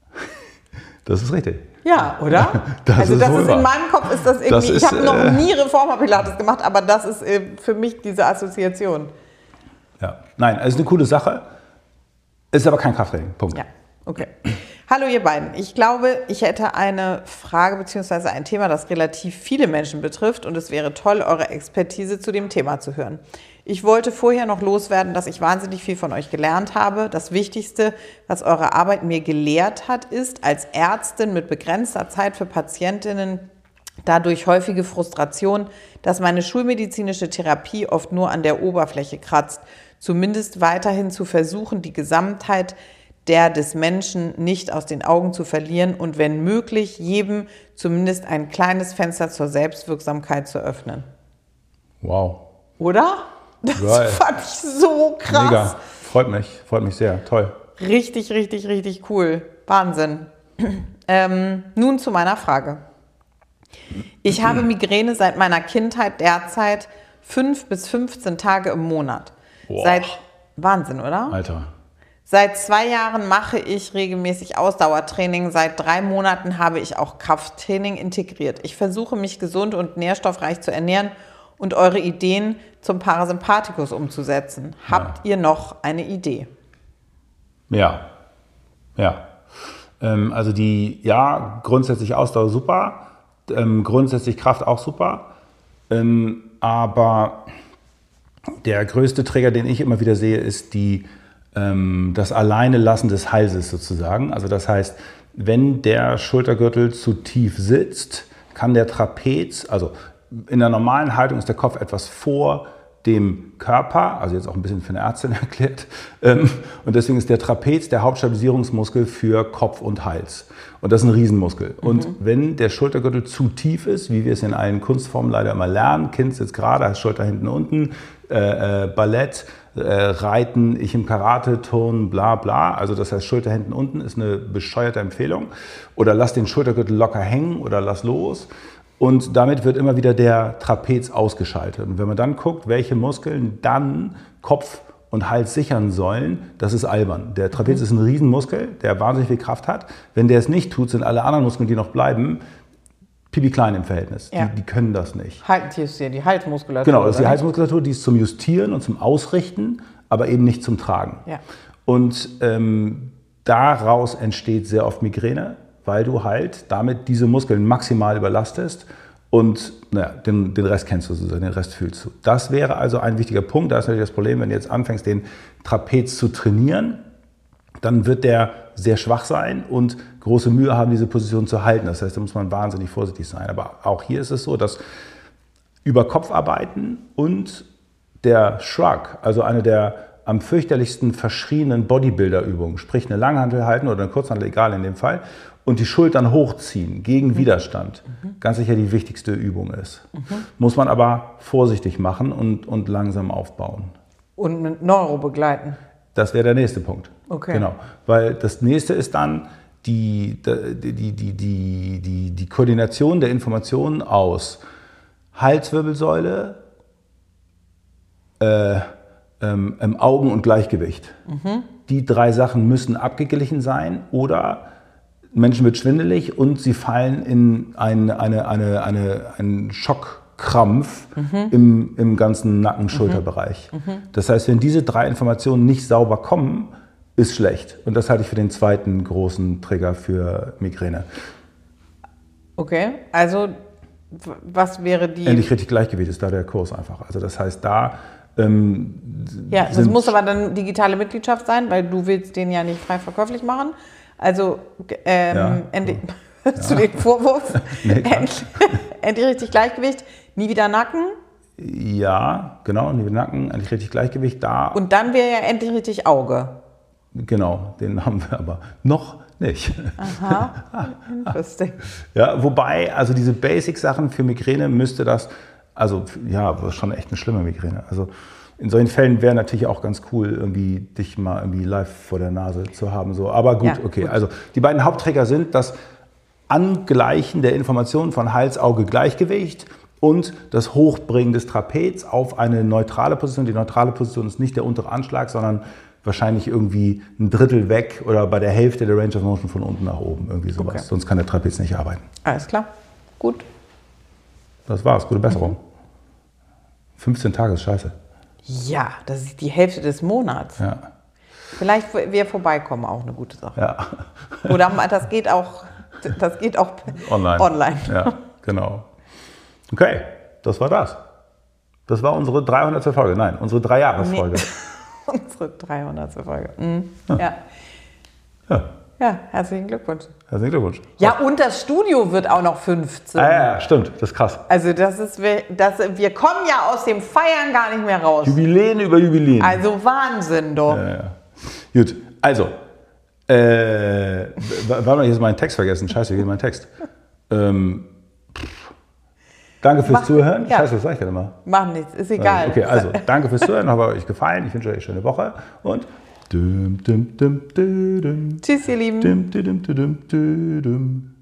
Das ist richtig. Ja, oder? Das also ist das wohl ist wahr. in meinem Kopf ist das irgendwie, das ist, ich habe noch äh, nie Reformer Pilates gemacht, aber das ist äh, für mich diese Assoziation. Ja, nein, es ist eine coole Sache, ist aber kein Krafttraining, Punkt. Ja, okay. Hallo ihr beiden, ich glaube, ich hätte eine Frage bzw. ein Thema, das relativ viele Menschen betrifft und es wäre toll, eure Expertise zu dem Thema zu hören. Ich wollte vorher noch loswerden, dass ich wahnsinnig viel von euch gelernt habe. Das Wichtigste, was eure Arbeit mir gelehrt hat, ist, als Ärztin mit begrenzter Zeit für Patientinnen dadurch häufige Frustration, dass meine schulmedizinische Therapie oft nur an der Oberfläche kratzt, zumindest weiterhin zu versuchen, die Gesamtheit der des Menschen nicht aus den Augen zu verlieren und wenn möglich, jedem zumindest ein kleines Fenster zur Selbstwirksamkeit zu öffnen. Wow. Oder? Das Geil. fand ich so krass. Mega. Freut mich, freut mich sehr. Toll. Richtig, richtig, richtig cool. Wahnsinn. Ähm, nun zu meiner Frage. Ich habe Migräne seit meiner Kindheit, derzeit fünf bis fünfzehn Tage im Monat. Boah. Seit Wahnsinn, oder? Alter. Seit zwei Jahren mache ich regelmäßig Ausdauertraining. Seit drei Monaten habe ich auch Krafttraining integriert. Ich versuche, mich gesund und nährstoffreich zu ernähren und eure Ideen zum Parasympathikus umzusetzen. Habt ja. ihr noch eine Idee? Ja, ja. Ähm, also die, ja, grundsätzlich Ausdauer super, ähm, grundsätzlich Kraft auch super, ähm, aber der größte Trigger, den ich immer wieder sehe, ist die, ähm, das Alleinelassen des Halses sozusagen. Also das heißt, wenn der Schultergürtel zu tief sitzt, kann der Trapez, also in der normalen Haltung ist der Kopf etwas vor dem Körper, also jetzt auch ein bisschen für eine Ärztin erklärt. Ähm, und deswegen ist der Trapez der Hauptstabilisierungsmuskel für Kopf und Hals. Und das ist ein Riesenmuskel. Mhm. Und wenn der Schultergürtel zu tief ist, wie wir es in allen Kunstformen leider immer lernen, Kind sitzt gerade, heißt Schulter hinten unten, äh, äh, Ballett, äh, Reiten, ich im Karate, Turnen, bla bla. Also das heißt, Schulter hinten unten ist eine bescheuerte Empfehlung. Oder lass den Schultergürtel locker hängen oder lass los. Und damit wird immer wieder der Trapez ausgeschaltet. Und wenn man dann guckt, welche Muskeln dann Kopf und Hals sichern sollen, das ist albern. Der Trapez mhm. ist ein Riesenmuskel, der wahnsinnig viel Kraft hat. Wenn der es nicht tut, sind alle anderen Muskeln, die noch bleiben, pipi klein im Verhältnis. Ja. Die, die können das nicht. Halt, hier ist ja die Halsmuskulatur. Genau, das ist die Halsmuskulatur, die ist zum Justieren und zum Ausrichten, aber eben nicht zum Tragen. Ja. Und ähm, daraus entsteht sehr oft Migräne, weil du halt damit diese Muskeln maximal überlastest und naja, den, den Rest kennst du sozusagen, den Rest fühlst du. Das wäre also ein wichtiger Punkt. Da ist natürlich das Problem, wenn du jetzt anfängst, den Trapez zu trainieren, dann wird der sehr schwach sein und große Mühe haben, diese Position zu halten. Das heißt, da muss man wahnsinnig vorsichtig sein. Aber auch hier ist es so, dass über Kopf arbeiten und der Shrug, also eine der am fürchterlichsten verschrienen Bodybuilder-Übungen, sprich eine Langhantel halten oder eine Kurzhantel, egal in dem Fall, und die Schultern hochziehen gegen mhm. Widerstand, mhm. ganz sicher die wichtigste Übung ist. Mhm. Muss man aber vorsichtig machen und, und langsam aufbauen. Und mit Neuro begleiten. Das wäre der nächste Punkt. Okay. Genau. Weil das nächste ist dann die, die, die, die, die, die, die Koordination der Informationen aus Halswirbelsäule, äh, ähm, Augen und Gleichgewicht. Mhm. Die drei Sachen müssen abgeglichen sein oder Menschen wird schwindelig und sie fallen in eine, eine, eine, eine, einen Schockkrampf mhm. im, im ganzen Nacken-Schulterbereich. Mhm. Mhm. Das heißt, wenn diese drei Informationen nicht sauber kommen, ist schlecht. Und das halte ich für den zweiten großen Trigger für Migräne. Okay, also was wäre die... Endlich richtig Gleichgewicht ist da der Kurs einfach. Also das heißt, da... Ähm, ja, das muss aber dann digitale Mitgliedschaft sein, weil du willst den ja nicht frei verkäuflich machen. Also ähm, ja, endlich, so. zu ja. den Vorwurf, nee, endlich, endlich richtig Gleichgewicht, nie wieder Nacken. Ja, genau, nie wieder Nacken, endlich richtig Gleichgewicht da. Und dann wäre ja endlich richtig Auge. Genau, den haben wir aber noch nicht. Aha, interesting. Ja, wobei, also diese Basic-Sachen für Migräne müsste das, also ja, das ist schon echt eine schlimme Migräne. Also in solchen Fällen wäre natürlich auch ganz cool, irgendwie dich mal irgendwie live vor der Nase zu haben. So. Aber gut, ja, okay. Gut. Also die beiden Hauptträger sind das Angleichen der Informationen von Hals, Auge, Gleichgewicht und das Hochbringen des Trapez auf eine neutrale Position. Die neutrale Position ist nicht der untere Anschlag, sondern wahrscheinlich irgendwie ein Drittel weg oder bei der Hälfte der Range of Motion von unten nach oben. Irgendwie sowas. Okay. Sonst kann der Trapez nicht arbeiten. Alles klar. Gut. Das war's. Gute Besserung. Mhm. fünfzehn Tage ist scheiße. Ja, das ist die Hälfte des Monats. Ja. Vielleicht wir vorbeikommen, auch eine gute Sache. Ja. Oder das geht auch, das geht auch online. online. Ja, genau. Okay, das war das. Das war unsere dreihundertste Folge. Nein, unsere Dreijahresfolge. Nee. Unsere dreihundertste Folge. Mhm. Ja. Ja. ja. Ja, herzlichen Glückwunsch. Herzlichen Glückwunsch. Ja, und das Studio wird auch noch fünfzehn. Ah, ja, stimmt, das ist krass. Also das ist, das, wir kommen ja aus dem Feiern gar nicht mehr raus. Jubiläen über Jubiläen. Also Wahnsinn, doch. Ja, ja. Gut, also, äh, warte mal, jetzt meinen Text vergessen. Scheiße, hier ist mein Text. Ähm, danke fürs Mach, Zuhören. Ja. Scheiße, was sag ich denn immer? Mach nichts, ist egal. Okay, also, danke fürs Zuhören, hat euch gefallen. Ich wünsche euch eine schöne Woche und Dum, dum, dum, dum, dum. Tschüss, ihr Lieben. Dum, dum, dum, dum, dum.